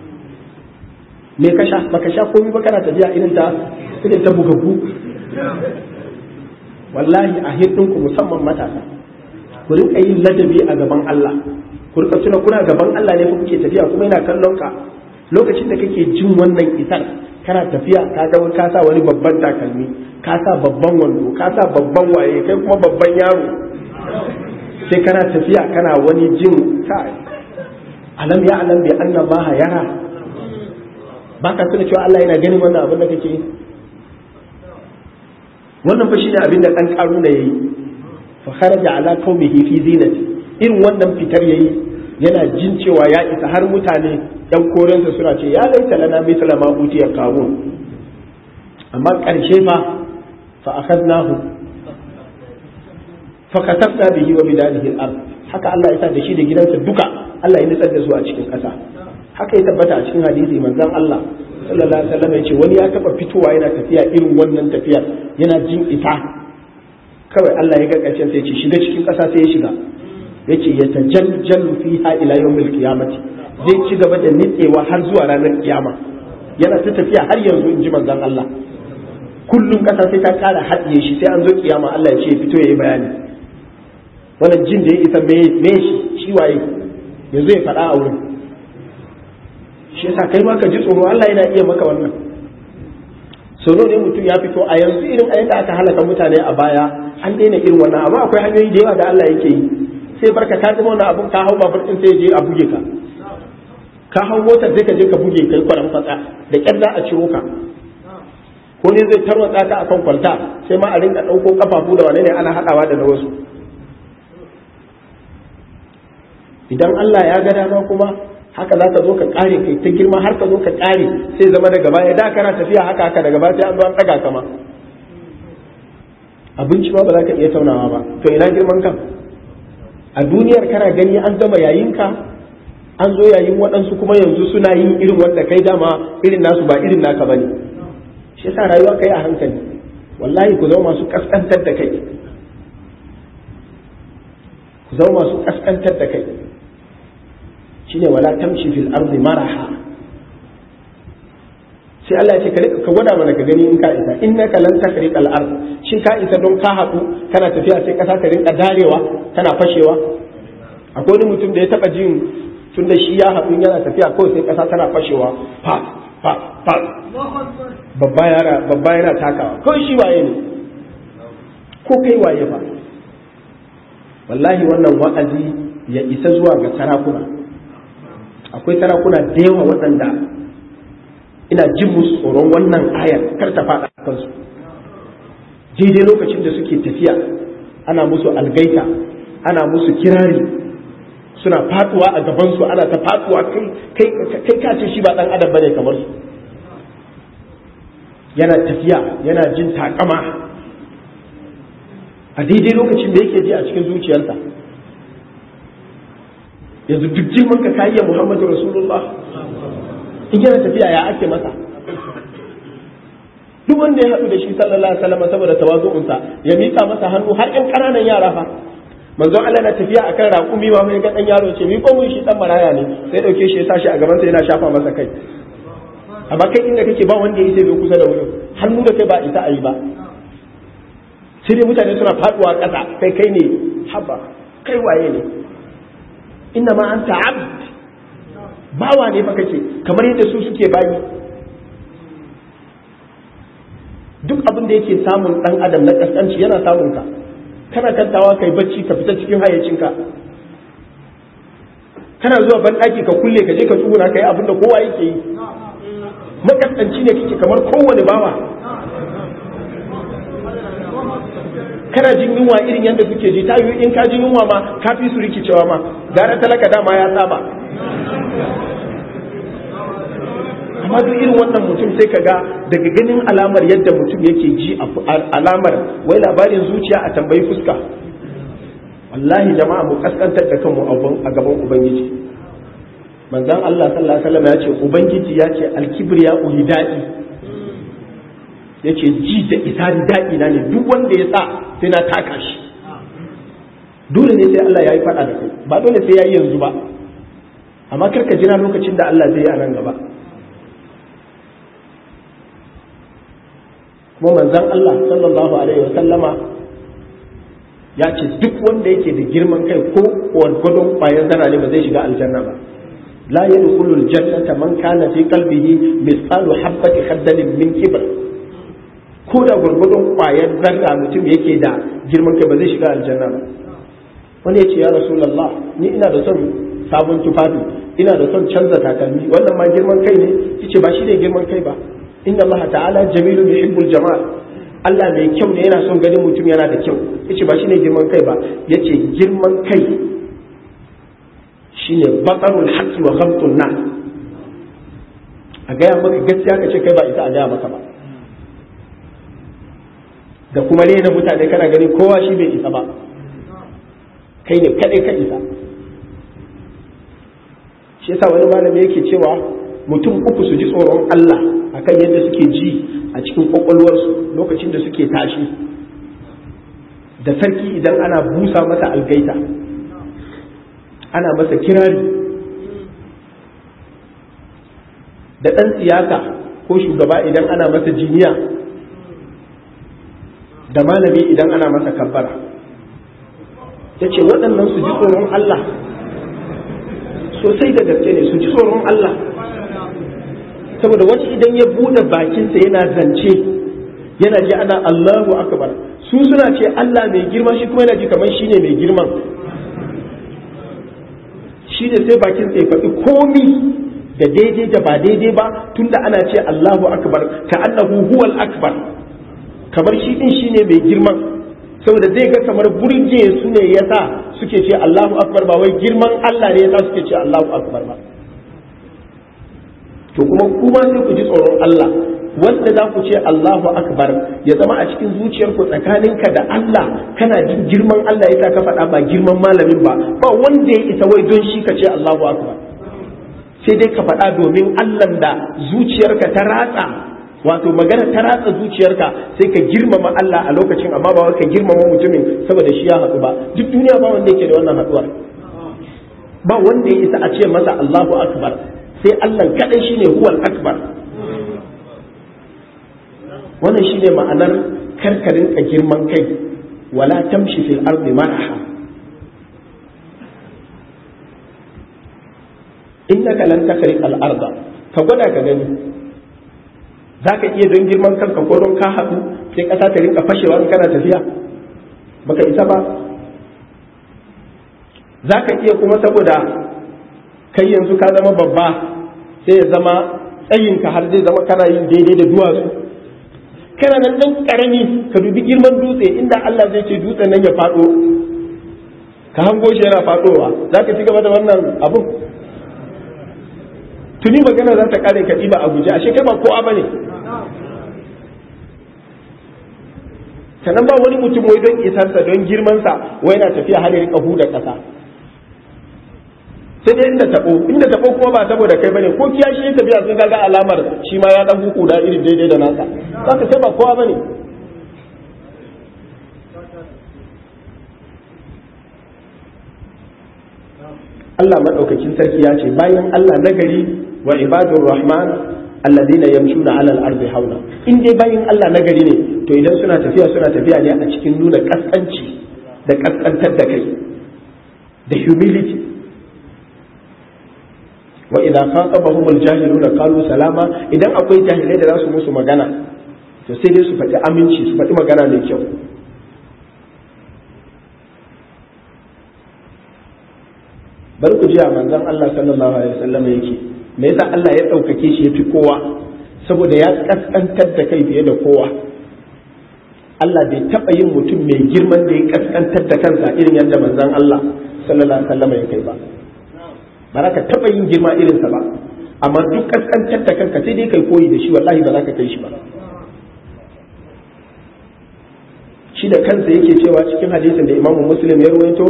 Me ka sha? Baka sha komai ba, kana tafiya irin ta irin ta bugaggu. Wallahi a hirdinku musamman matasa, ku rinka yin ladabi a gaban Allah. Ku rika tuna kuna gaban Allah ne fa kuke tafiya kuma yana kallon ka. Lokacin da kake jin wannan isar kana tafiya ka ga ka sa wani babban takalmi, ka sa babban wando, ka sa babban waye, kai kuma babban yaro, sai kana tafiya kana wani jin kai alam ya alam bi anna Allah yara. Baka tuna cewa Allah yana ganin wannan abin da kake yi. Wannan fa shine abin da dan karu da yayi, fa kharaja ala qaumihi fi zinati. Irin wannan fitar yayi yana jin cewa ya isa, har mutane yan korensa suna ce ya laita lana mithla ma utiya qarun. Amma karshe fa fa akhadnahu fa katafna bihi wa bidanihi al-ard. Haka Allah ya sa da shi da gidansa duka Allah ya nitsar da su a cikin ƙasa. Haka ya tabbata a cikin hadisi manzon Allah sallallahu alaihi wasallam ya ce wani ya taba fitowa yana tafiya irin wannan tafiyar yana jin ita, kawai Allah ya ga ƙarshen sai ya ce shiga cikin ƙasa, sai ya shiga, yace ya tajaljalu fiha ila yawmil qiyamati, zai ci gaba da nitsewa har zuwa ranar kiyama. Yana ta tafiya har yanzu, in ji manzon Allah. Kullum ƙasa sai ta ƙara haɗiye shi, sai an zo kiyama Allah ya ce ya fito yayi bayani. Wannan jin da ya isa me me shi shi waye yanzu ya faɗa a wurin. Shi yasa kai ma ka ji tsoro, Allah yana iya maka wannan. Sono ne mutum ya fito a yanzu irin ayyuka aka halaka mutane a baya, an daina irin wannan, amma akwai hanyoyi da yawa da Allah yake yi. Sai barka ka zama wannan abun, ka hau babur din sai je a buge ka, ka hau motar sai ka je ka buge kai kwaran fatsa da kyar za a ciro ka, ko ne zai tarwatsa ka akan kwalta, sai ma a rinka ɗauko kafafu da wane ne ana haɗawa da na wasu. Idan Allah ya ga dama kuma haka za ka zo ka ƙare kai ta girma har ka zo ka ƙare, sai zama daga baya da kana tafiya haka haka daga baya sai an zo an ɗaga kama abinci ma ba za ka iya taunawa ba. To ina girman kan? A duniyar kana gani an gama yayinka, an zo yayin waɗansu kuma yanzu suna yin irin wanda kai dama irin nasu ba irin naka bane. Shi yasa rayuwa kai a hankali. Wallahi ku zama masu kaskantar da kai, ku zama masu kaskantar da kai. Shine wala tamshi fil ardi maraha. Sai Allah ya ce ka gwada mana ka gani in ka isa, innaka lan takriqa al ard. Shin ka isa don ka haɗu kana tafiya sai kasa ta rinka darewa tana fashewa? Akwai wani mutum da ya taba jin tunda shi ya haɗu yana tafiya kawai sai kasa tana fashewa, fa fa fa, babba yana babba yana takawa, kawai shi waye ne ko kai waye ba? Wallahi wannan wa'azi ya isa zuwa ga sarakuna. Akwai sarakuna da yawa waɗanda ina jin musu tsoron wannan ayar kar ta faɗa a kansu. Daidai lokacin da suke tafiya ana musu algaita, ana musu kirari, suna faɗuwa a gabansu, ana ta faɗuwa, kai kai kace shi ba ɗan adam bane kamar su. Yana tafiya yana jin takama a daidai lokacin da yake ji a cikin zuciyarsa yanzu duk girman ka kayi Muhammadu Rasulullah, in yana tafiya ya ake masa? Duk wanda ya haɗu da shi sallallahu alaihi wasallam saboda tawazu'unsa ya mika masa hannu, har ƴan ƙananan yara fa. Manzon Allah na tafiya akan raƙumi ba mai ga ɗan yaro ce miko mun shi ɗan maraya ne, sai ɗauke shi ya sa shi a gaban sa yana shafa masa kai. Amma kai inda kake ba wanda ya sai zo kusa da wurin, hannu da kai ba isa a yi ba. Sai dai mutane suna faɗuwa ƙasa, kai kai ne haba, kai waye ne? Inna ma anta abd, bawa ne fa kake, kamar yadda su suke bayi. Duk abin da yake samun dan adam na kaskanci yana samun ka. Kana kantawa kai bacci ka fita cikin hayyacinka, kana zuwa ban daki ka kulle ka je ka tsuguna kai abin da kowa yake yi. Makaskanci ne kake kamar kowane bawa. kana jin yunwa irin yadda kuke ji, ta yi in ka jin yunwa ma ka fi su rikicewa ma, gara talaka dama ya saba. Amma duk irin wannan mutum sai ka ga daga ganin alamar yadda mutum yake ji alamar wai labarin zuciya a tambayi fuska. Wallahi jama'a mu kaskantar da kanmu a gaban Ubangiji. Manzon Allah sallallahu alaihi wasallam ya ce Ubangiji ya ce alkibriya uhidai, yace ji da isari daɗi na ne, duk wanda ya sa sai na taka shi. Dole ne sai Allah ya yi faɗa da kai, ba dole sai ya yi yanzu ba, amma kar ka jira lokacin da Allah zai yi a nan gaba. Kuma manzon Allah sallallahu alaihi wa sallama ya ce duk wanda yake da girman kai ko gwadon bayan zara ne ba zai shiga aljanna ba. La yadkhulu aljannata man kana fi qalbihi mithqalu habati khardalin min kibr. Ko da gwargwadon kwayar zarra mutum yake da girman kai ba zai shiga aljanna ba. Wani ya ce ya Rasulullah, ni ina da son sabon tufafi, ina da son canza takalmi, wannan ma girman kai ne? Yace ba shi ne girman kai ba. Inna Allah ta'ala jamilun yuhibbul jamal. Allah mai kyau ne, yana son ganin mutum yana da kyau. Yace ba shine girman kai ba, yace girman kai shine batarul haqqi wa ghamtun nas. A gaya maka gaskiya ka ce kai ba ita a gaya maka ba. Da kuma rena mutane kana gani kowa shi bai isa ba. Kai ne kadai ka isa. Shi yasa wani malami yake cewa mutum uku su ji tsoron Allah akan yadda suke ji a cikin kwakwalwarsu lokacin da suke tashi, da sarki idan ana busa masa algaita, ana masa kirari, da ɗan siyasa ko shugaba idan ana masa jiniya, da malami idan ana masa kabbara. Ya ce waɗannan su ji tsoron Allah sosai da gaske ne, su ji tsoron Allah. Saboda wani idan ya bude bakinsa yana zance yana ji ana Allahu akbar, su suna ce Allah mai girma, shi kuma yana ji kamar shi ne mai girman. Shi ne sai bakinsa ya faɗi komi da daidai da ba daidai ba, tunda ana ce Allahu akbar ka annahu huwal akbar, kamar shi din shi ne mai girman. Saboda zai ga kamar burge su ne yasa suke ce Allahu akbar, ba wai girman Allah ne yasa suke ce Allahu akbar ba. To kuma kuma sai ku ji tsoron Allah, wanda za ku ce Allahu akbar ya zama a cikin zuciyarku tsakaninka da Allah kana jin girman Allah yasa ka faɗa, ba girman malamin ba. Ba wanda ya isa wai don shi ka ce Allahu akbar, sai dai ka faɗa domin Allah da zuciyarka ta ratsa, wato magana ta ratsa zuciyarka, sai ka girmama Allah a lokacin, amma ba wai ka girmama mutumin saboda shi ya haɗu ba. Duk duniya ba wanda yake da wannan haɗuwar, ba wanda ya isa a ce masa Allahu akbar, sai Allah kaɗai shi ne huwal akbar. Wannan shi ne ma'anar karkarin ka girman kai, wala tamshi fil ardi maraha. Innaka lan takriq al arda, ka gwada ka gani, zaka iya don girman kanka ko don ka haɗu sai ƙasa ta rinka fashewa in kana tafiya? Baka isa ba. Zaka iya kuma saboda kai yanzu ka zama babba sai ya zama tsayinka har zai zama kana yin daidai da duwatsu. Kana nan ɗan ƙarami ka dubi girman dutse, inda Allah zai ce dutsen nan ya faɗo, ka hango shi yana faɗowa, za ka ci gaba da wannan abu? Tuni magana za ta ƙare ka ɗiba a guje, ashe kai ba kowa ba ne. Sannan ba wani mutum wai don isarsa don girmansa wai yana tafiya har ya riƙa huda ƙasa. Sai dai inda tabo, inda tabo kuma ba saboda kai bane, ko kiyashi ya tafiya sun ga alamar shi ma ya dan huku da irin daidai da nasa, zaka sai ba kowa bane. Allah madaukakin sarki ya ce bayan Allah nagari wa ibadur rahman alladhina yamshuna ala al-ardi hauna. In dai bayan Allah nagari ne, to idan suna tafiya suna tafiya ne a cikin nuna kaskanci da kaskantar da kai da humility. wa idza khatabahum al-jahiluna qalu salama, idan akwai jahilai da za su musu magana to sai dai su faɗi aminci, su faɗi magana mai kyau. Bar ku ji a manzon Allah sallallahu alaihi wasallam yake, me yasa Allah ya ɗaukake shi yafi kowa? Saboda ya kaskantar da kai fiye da kowa. Allah bai taɓa yin mutum mai girman da ya kaskantar da kansa irin yadda manzon Allah sallallahu alaihi wasallam ya kai ba ba za ka taɓa yin girma irinsa ba, amma duk kaskantar da kanka sai dai kai koyi da shi, wallahi ba za ka kai shi ba. Shi da kansa yake cewa cikin hadisin da Imam Muslim ya ruwaito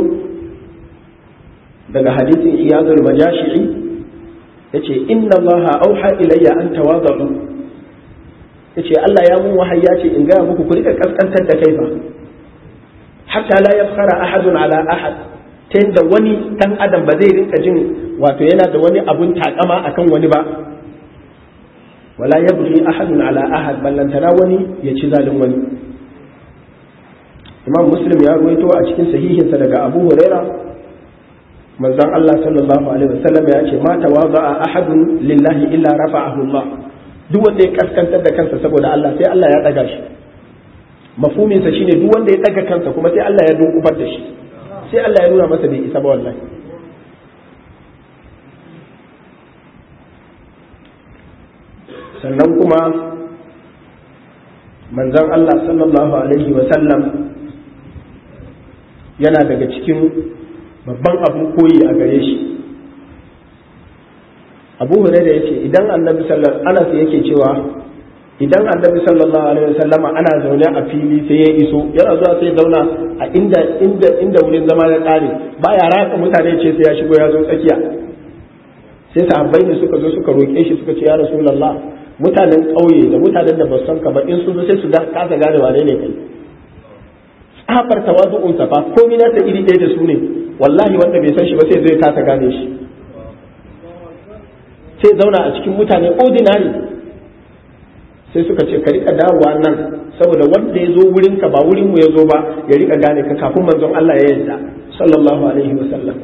daga hadisin Iyadul Majashi'i, yace inna Allaha auha ilayya an tawadu, yace Allah ya mun wahayi ya ce in ga muku ku rika kaskantar da kai fa hatta la yafkhara ahadun ala ahad, ta yadda wani dan adam ba zai rinka jin wato yana da wani abun takama akan wani ba, wala yabghi ahadun ala ahad, ballantana wani ya ci zalin wani. Imam Muslim ya ruwaito a cikin sahihinsa daga Abu Huraira, manzon Allah sallallahu alaihi wasallam ya ce ma tawaza'a ahadun lillahi illa rafa'ahu Allah, duk wanda ya kaskantar da kansa saboda Allah sai Allah ya daga shi. Mafhumin sa shine duk wanda ya daga kansa kuma sai Allah ya dunkufar da shi, sai Allah ya nuna masa bai isa ba wallahi. Sannan kuma manzon Allah sallallahu alaihi wasallam yana daga cikin babban abun koyi a gare shi. Abu Hurairah yace idan Annabi sallallahu alaihi wasallam yake cewa idan Annabi sallallahu alaihi wasallam ana zaune a fili sai ya iso, yana zuwa sai zauna a inda inda inda wurin zama ya kare, baya raka mutane ce sai ya shigo ya zo tsakiya. Sai sahabbai ne suka zo suka roke shi suka ce ya Rasulullah, mutanen ƙauye da mutanen da ba san ka ba in sun zo sai su kasa gane wane ne kai. Tsafar tawazu'un sa fa komai na ta iri ɗaya da su ne, wallahi wanda bai san shi ba sai zai kasa gane shi, sai zauna a cikin mutane ordinary. Sai suka ce ka rika dawowa nan saboda wanda ya zo wurin ka ba wurin mu ya zo ba ya rika gane ka kafin manzon Allah ya yarda sallallahu alaihi wasallam.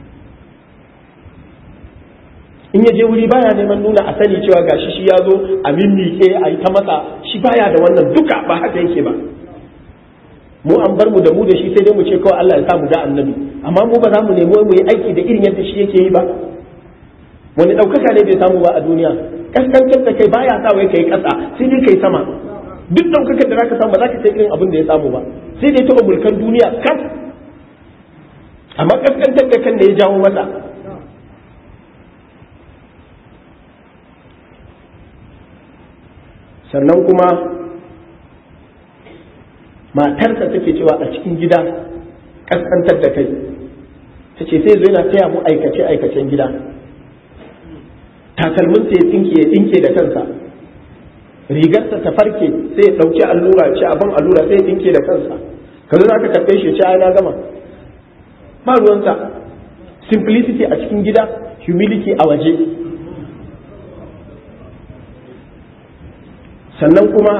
In ya je wuri baya neman nuna a sani cewa gashi shi ya zo a mimmike a yi ta masa, shi baya da wannan duka, ba haka yake ba. Mu an bar mu da mu da shi sai dai mu ce kawai Allah ya sa mu ga annabi, amma mu ba za mu nemi mu yi aiki da irin yadda shi yake yi ba. Wani ɗaukaka ne bai samu ba a duniya, kaskantar da kai baya sa wai kai ƙasa sai dai kai sama. Duk ɗaukakar da zaka samu ba za ka sai irin abin da ya samu ba, sai dai taɓa mulkan duniya kan, amma kaskantar da kan da ya jawo masa. Sannan kuma matarsa take cewa a cikin gida kaskantar da kai, ta ce sai zo yana taya mu aikace aikacen gida, takalminsa ya tsinke ya tsinke da kansa, rigarsa ta farke sai ya ɗauki allura ce abin allura sai ya tsinke da kansa, ka zo ka karɓe shi ce ai na gama, ba ruwansa. Simplicity a cikin gida, humility a waje. Sannan kuma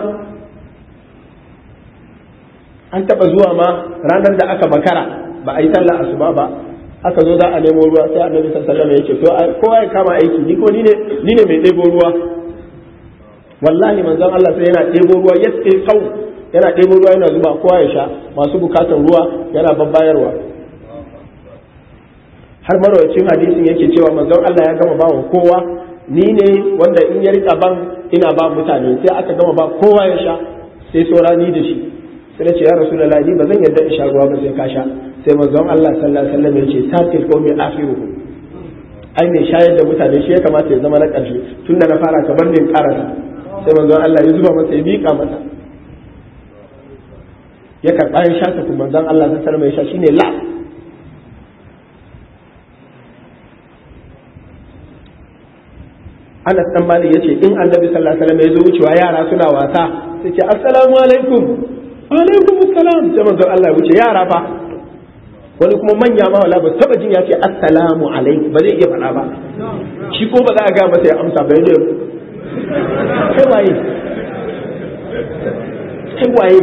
an taɓa zuwa ma ranar da aka bakara ba a yi sallah asuba ba, aka zo za a nemo ruwa sai Annabi sallallahu alaihi wasallam ya ce to kowa ya kama aiki, ni ko ni ne ni ne mai ɗebo ruwa. Wallahi manzon Allah sai yana ɗebo ruwa ya tsaye kau, yana ɗebo ruwa yana zuba kowa ya sha, masu bukatan ruwa yana babbayarwa. Har marawacin hadisin yake cewa manzon Allah ya gama bawa kowa, ni ne wanda in ya rika ban ina ba mutane, sai aka gama ba kowa ya sha sai saura ni da shi. Sai ce ya Rasulullah, ni ba zan yarda in sha ruwa ba sai ka sha. Sai manzon Allah sallallahu alaihi wasallam ya ce satil qawmi akhiruhum, ai mai shayar da mutane shi ya kamata ya zama na ƙarshe, tunda na fara ka bar ni in karasa. Sai manzon Allah ya zuba masa ya miƙa masa, ya karɓa ya sha ta, kuma manzon Allah sallallahu alaihi wasallam ya sha, shine la. Anas dan Malik yace in Annabi sallallahu alaihi wasallam ya zo wucewa yara suna wasa sai ce assalamu alaikum, wa alaikum assalam, sai manzon Allah ya wuce yara fa. Wani kuma manya ma wala ba taba jin ya ce assalamu alaikum, ba zai iya faɗa ba, shi ko ba za a ga masa ya amsa ba, yaje kai waye kai waye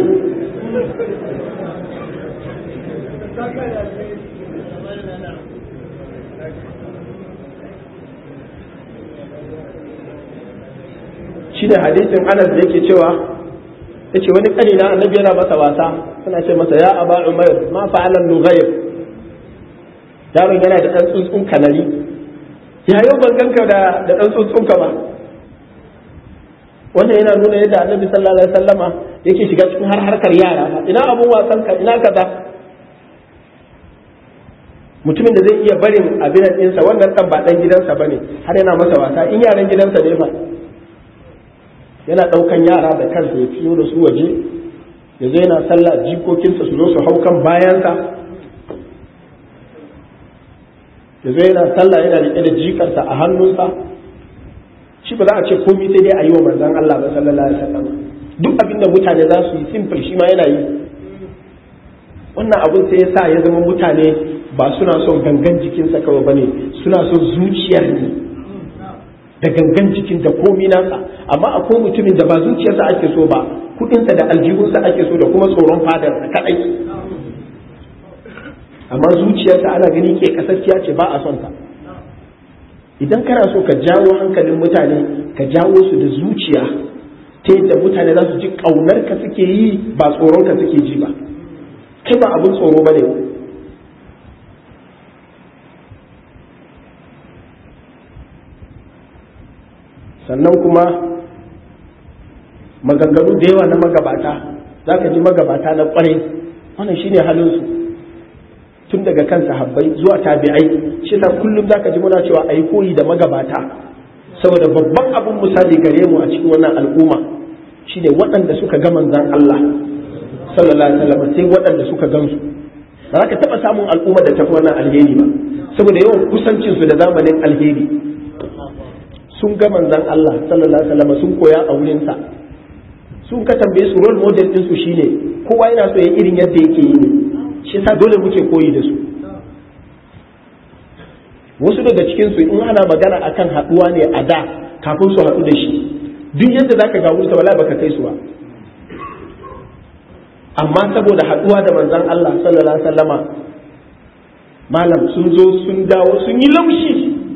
shi ne hadisin Anas da yake cewa yace wani kani na Annabi yana masa wasa, suna ce masa ya Aba Umair ma fa'ala Nughayr, yaron yana da dan tsuntsun kanari, ya yau ban ganka da da dan tsuntsun ka ba. wannan yana nuna yadda annabi sallallahu alaihi wasallama yake shiga cikin har harkar yara. Ina abun wasan ka, ina kaza. Mutumin da zai iya barin abin ɗinsa wannan ɗan ba ɗan gidansa bane har yana masa wasa, in yaran gidansa ne fa yana ɗaukan yara da kansa ya fiyo da su waje, ya zo yana sallah jikokinsa su zo su hau kan bayansa, ya zo yana sallah yana riƙe da jikarsa a hannunsa. Shi ba za a ce komai sai dai a yi wa manzon Allah ba sallallahu alaihi wasallam. Duk abin da mutane za su yi simple shi ma yana yi. Wannan abin sai ya sa ya zama mutane ba suna son gangan jikinsa kawai bane, suna son zuciyar ne da gangan jikin da komai nasa. Amma akwai mutumin da ba zuciyarsa ake so ba, kudinsa da aljihunsa ake so da kuma tsoron fadar kadai. Amma zuciyarsa ana gani ke kasasciya ce ba a son ta. Idan kana so ka jawo hankalin mutane, ka jawo su da zuciya ta yadda mutane za su ji ƙaunar ka suke yi ba tsoron ka suke ji ba. Kai ba abin tsoro ba ne. Sannan kuma maganganu da yawa na magabata, za ka ji magabata na ƙwarai, wannan shine halinsu. Tun daga kan sahabbai zuwa tabi'ai, shi na kullum zaka ji muna cewa ayi koyi da magabata, saboda babban abun misali gare mu a cikin wannan al'umma shine waɗanda suka ga manzon Allah sallallahu alaihi wasallam, sai waɗanda suka gansu. Ba za ka taɓa samun al'umma da tafi wannan alheri ba, saboda yawan kusancin su da zamanin alheri. Sun ga manzon Allah sallallahu alaihi wasallam, sun koya a wurin sa. Sun ka tambaye su role model din su shine kowa yana so ya irin yadda yake yi. Shi sa dole muke koyi da su. Wasu daga cikinsu in ana magana akan haɗuwa ne a da kafin su haɗu da shi, duk yadda zaka ga wuta wala baka kai su ba. Amma saboda haɗuwa da manzon Allah sallallahu alaihi wasallama, malam sun zo sun dawo sun yi laushi.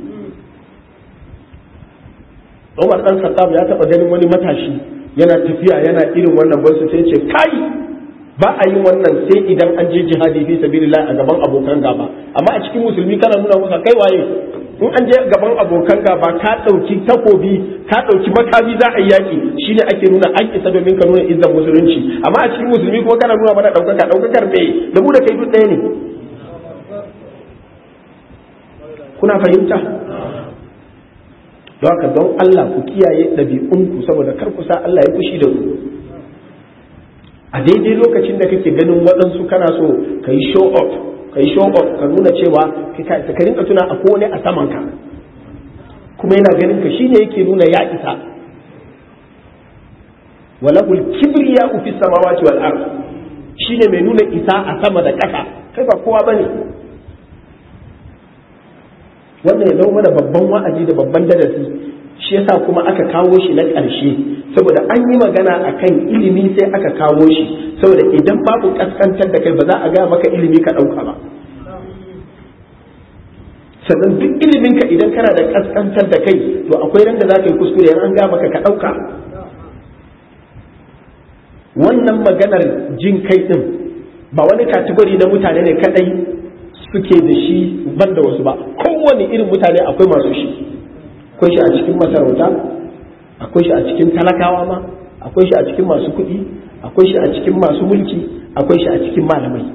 Umar dan Khattab ya taɓa ganin wani matashi yana tafiya yana irin wannan basu sai ce kai ba a yi wannan sai idan an je jihadi fi sabilillah a gaban abokan gaba. Amma a cikin musulmi kana nuna musa kai waye, in an je gaban abokan gaba ka dauki takobi ka dauki makami za a yi yaki, shine ake nuna an isa domin ka nuna izzan musulunci. Amma a cikin musulmi kuma kana nuna mana daukaka daukakar me da mu da kai duk ɗaya ne. Kuna fahimta? Don haka don Allah ku kiyaye ɗabi'unku saboda kar ku sa Allah ya fushi da ku. A daidai lokacin da kake ganin waɗansu kana so ka yi show up ka yi show up ka nuna cewa ka rinka tuna a kowane a saman ka, kuma yana ganin ka shine yake nuna ya isa. walahul kibriya fi samawati wal ard, shine mai nuna isa a sama da ƙasa, kai ba kowa bane. wannan ya zama mana babban wa'azi da babban darasi. Shi yasa kuma aka kawo shi na ƙarshe, saboda an yi magana akan ilimi sai aka kawo shi, saboda idan babu kaskantar da kai ba za a ga maka ilimi ka ɗauka ba. Sannan duk iliminka idan kana da kaskantar da kai to akwai ran da za ka yi kuskure an ga maka ka ɗauka. Wannan maganar jin kai ɗin ba wani kategori na mutane ne kaɗai suke da shi ban da wasu ba, kowane irin mutane akwai masu shi. Akwai shi a cikin masarauta, akwai shi a cikin talakawa ma, akwai shi a cikin masu kuɗi, akwai shi a cikin masu mulki, akwai shi a cikin malamai.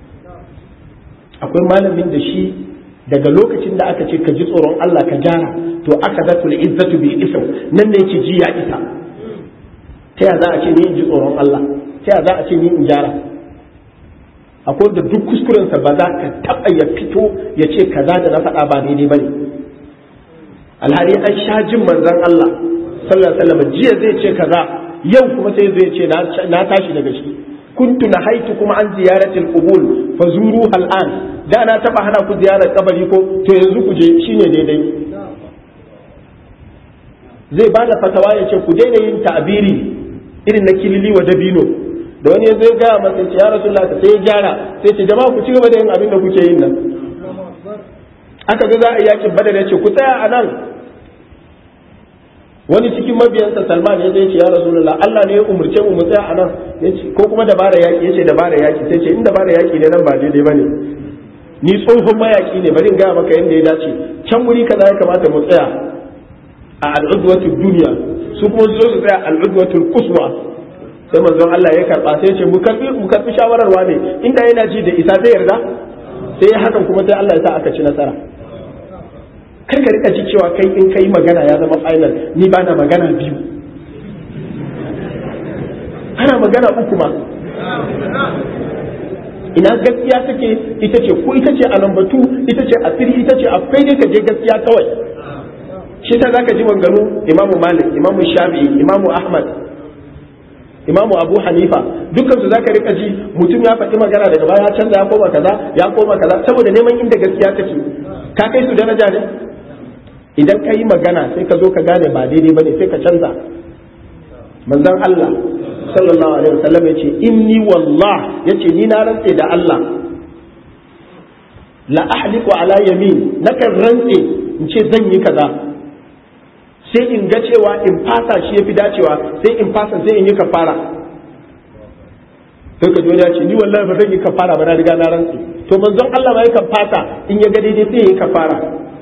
Akwai malamin da shi daga lokacin da aka ce ka ji tsoron Allah ka gyara, to aka zatu da izzatu bi ism, nan ne yake ji ya isa. Ta ya za a ce ni in ji tsoron Allah, ta ya za a ce ni in gyara? Akwai da duk kuskurensa ba za ka taɓa ya fito ya ce kaza da na faɗa ba daidai ba ne. Alhali an sha jin manzon Allah sallallahu alaihi wasallam jiya zai ce kaza, yau kuma sai zai ce na tashi daga shi. Kuntu nahaitu kuma an ziyaratil qubul fazuru al'an, da na taba hana ku ziyarar kabari ko to yanzu ku je, shine daidai. Zai ba da fatawa ya ce ku daina yin ta'abiri irin na kilili wa dabino, da wani ya zai gaya masa ce ya rasulullah sai ya gyara, sai ce jama'a ku ci gaba da yin abin da kuke yin nan. Aka ga za a yakin badar ya ce ku tsaya a nan. Wani cikin mabiyansa Salman ya zai ce ya rasulullah Allah ne ya umurce mu mu tsaya a nan, ko kuma dabara yaki, yace dabara yaki, sai ce in dabara yaki ne nan ba daidai bane, ni tsohon mayaki ne, bari in gaya maka yadda ya dace, can wuri kaza ya kamata mu tsaya a al'udwatu duniya su kuma su zo su tsaya al'udwatul quswa sai manzon Allah ya karba sai ya ce mu karbi mu karbi shawarar wane inda yana ji da isa zai yarda sai ya hakan kuma sai Allah ya sa aka ci nasara kar ka rika ji cewa kai in kai magana ya zama final ni ba na magana biyu ana magana uku ma ina gaskiya take ita ce ko ita ce a lambatu ita ce a tiri ita ce a kai dai ka je gaskiya kawai shi ta zaka ji wanganu imamu malik imamu shafi'i imamu ahmad imamu abu hanifa dukkan su zaka rika ji mutum ya faɗi magana daga baya ya canza ya koma kaza ya koma kaza saboda neman inda gaskiya take ka kai su daraja ne idan ka yi magana sai ka zo ka gane ba daidai bane sai ka canza manzon Allah sallallahu alaihi wasallam yace inni wallah yace ni na rantse da Allah la ahliku ala yamin nakan rantse in ce zan yi kaza sai in ga cewa in fasa shi yafi dacewa sai in fasa sai in yi kafara sai ka ji ya ce ni wallahi ba zan yi kafara ba na riga na rantse to manzon Allah ma yakan fasa in ya ga daidai sai ya yi kafara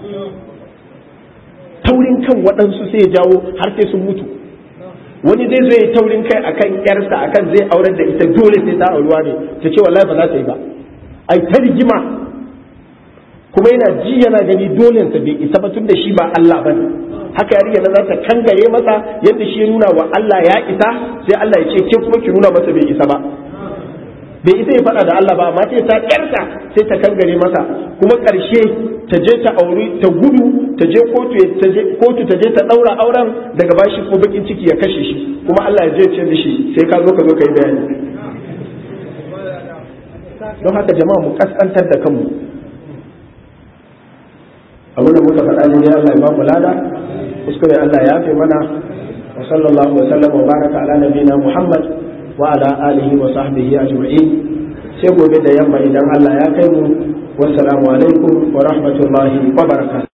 taurin kan waɗansu sai ya jawo har sai sun mutu wani zai zo ya taurin kai akan yarsa akan zai aurar da ita dole sai ta auruwa ne ta ce wallahi ba za ta yi ba ai ta rigima kuma yana ji yana gani dole sa bai isa ba tun da shi ba Allah bane haka yarinya na za ta kangare masa yadda shi ya nuna wa Allah ya isa sai Allah ya ce ke kuma ki nuna masa bai isa ba bai isa ya faɗa da Allah ba amma sai ta yarsa sai ta kangare masa kuma ƙarshe ta je ta auri ta gudu ta je kotu ta je kotu ta je ta daura auren daga bashi ko bakin ciki ya kashe shi kuma Allah ya je ce da shi sai ka zo ka zo ka yi bayani don haka jama'a mu kaskantar da kanmu abin da muka faɗa ne Allah ya ba mu lada kuskure Allah ya yafe mana wa sallallahu wa sallam wa baraka ala nabiyina Muhammad wa ala alihi wa sahbihi ajma'in sai gobe da yamma idan Allah ya kai mu wassalamu alaikum wa rahmatullahi wa barakatuh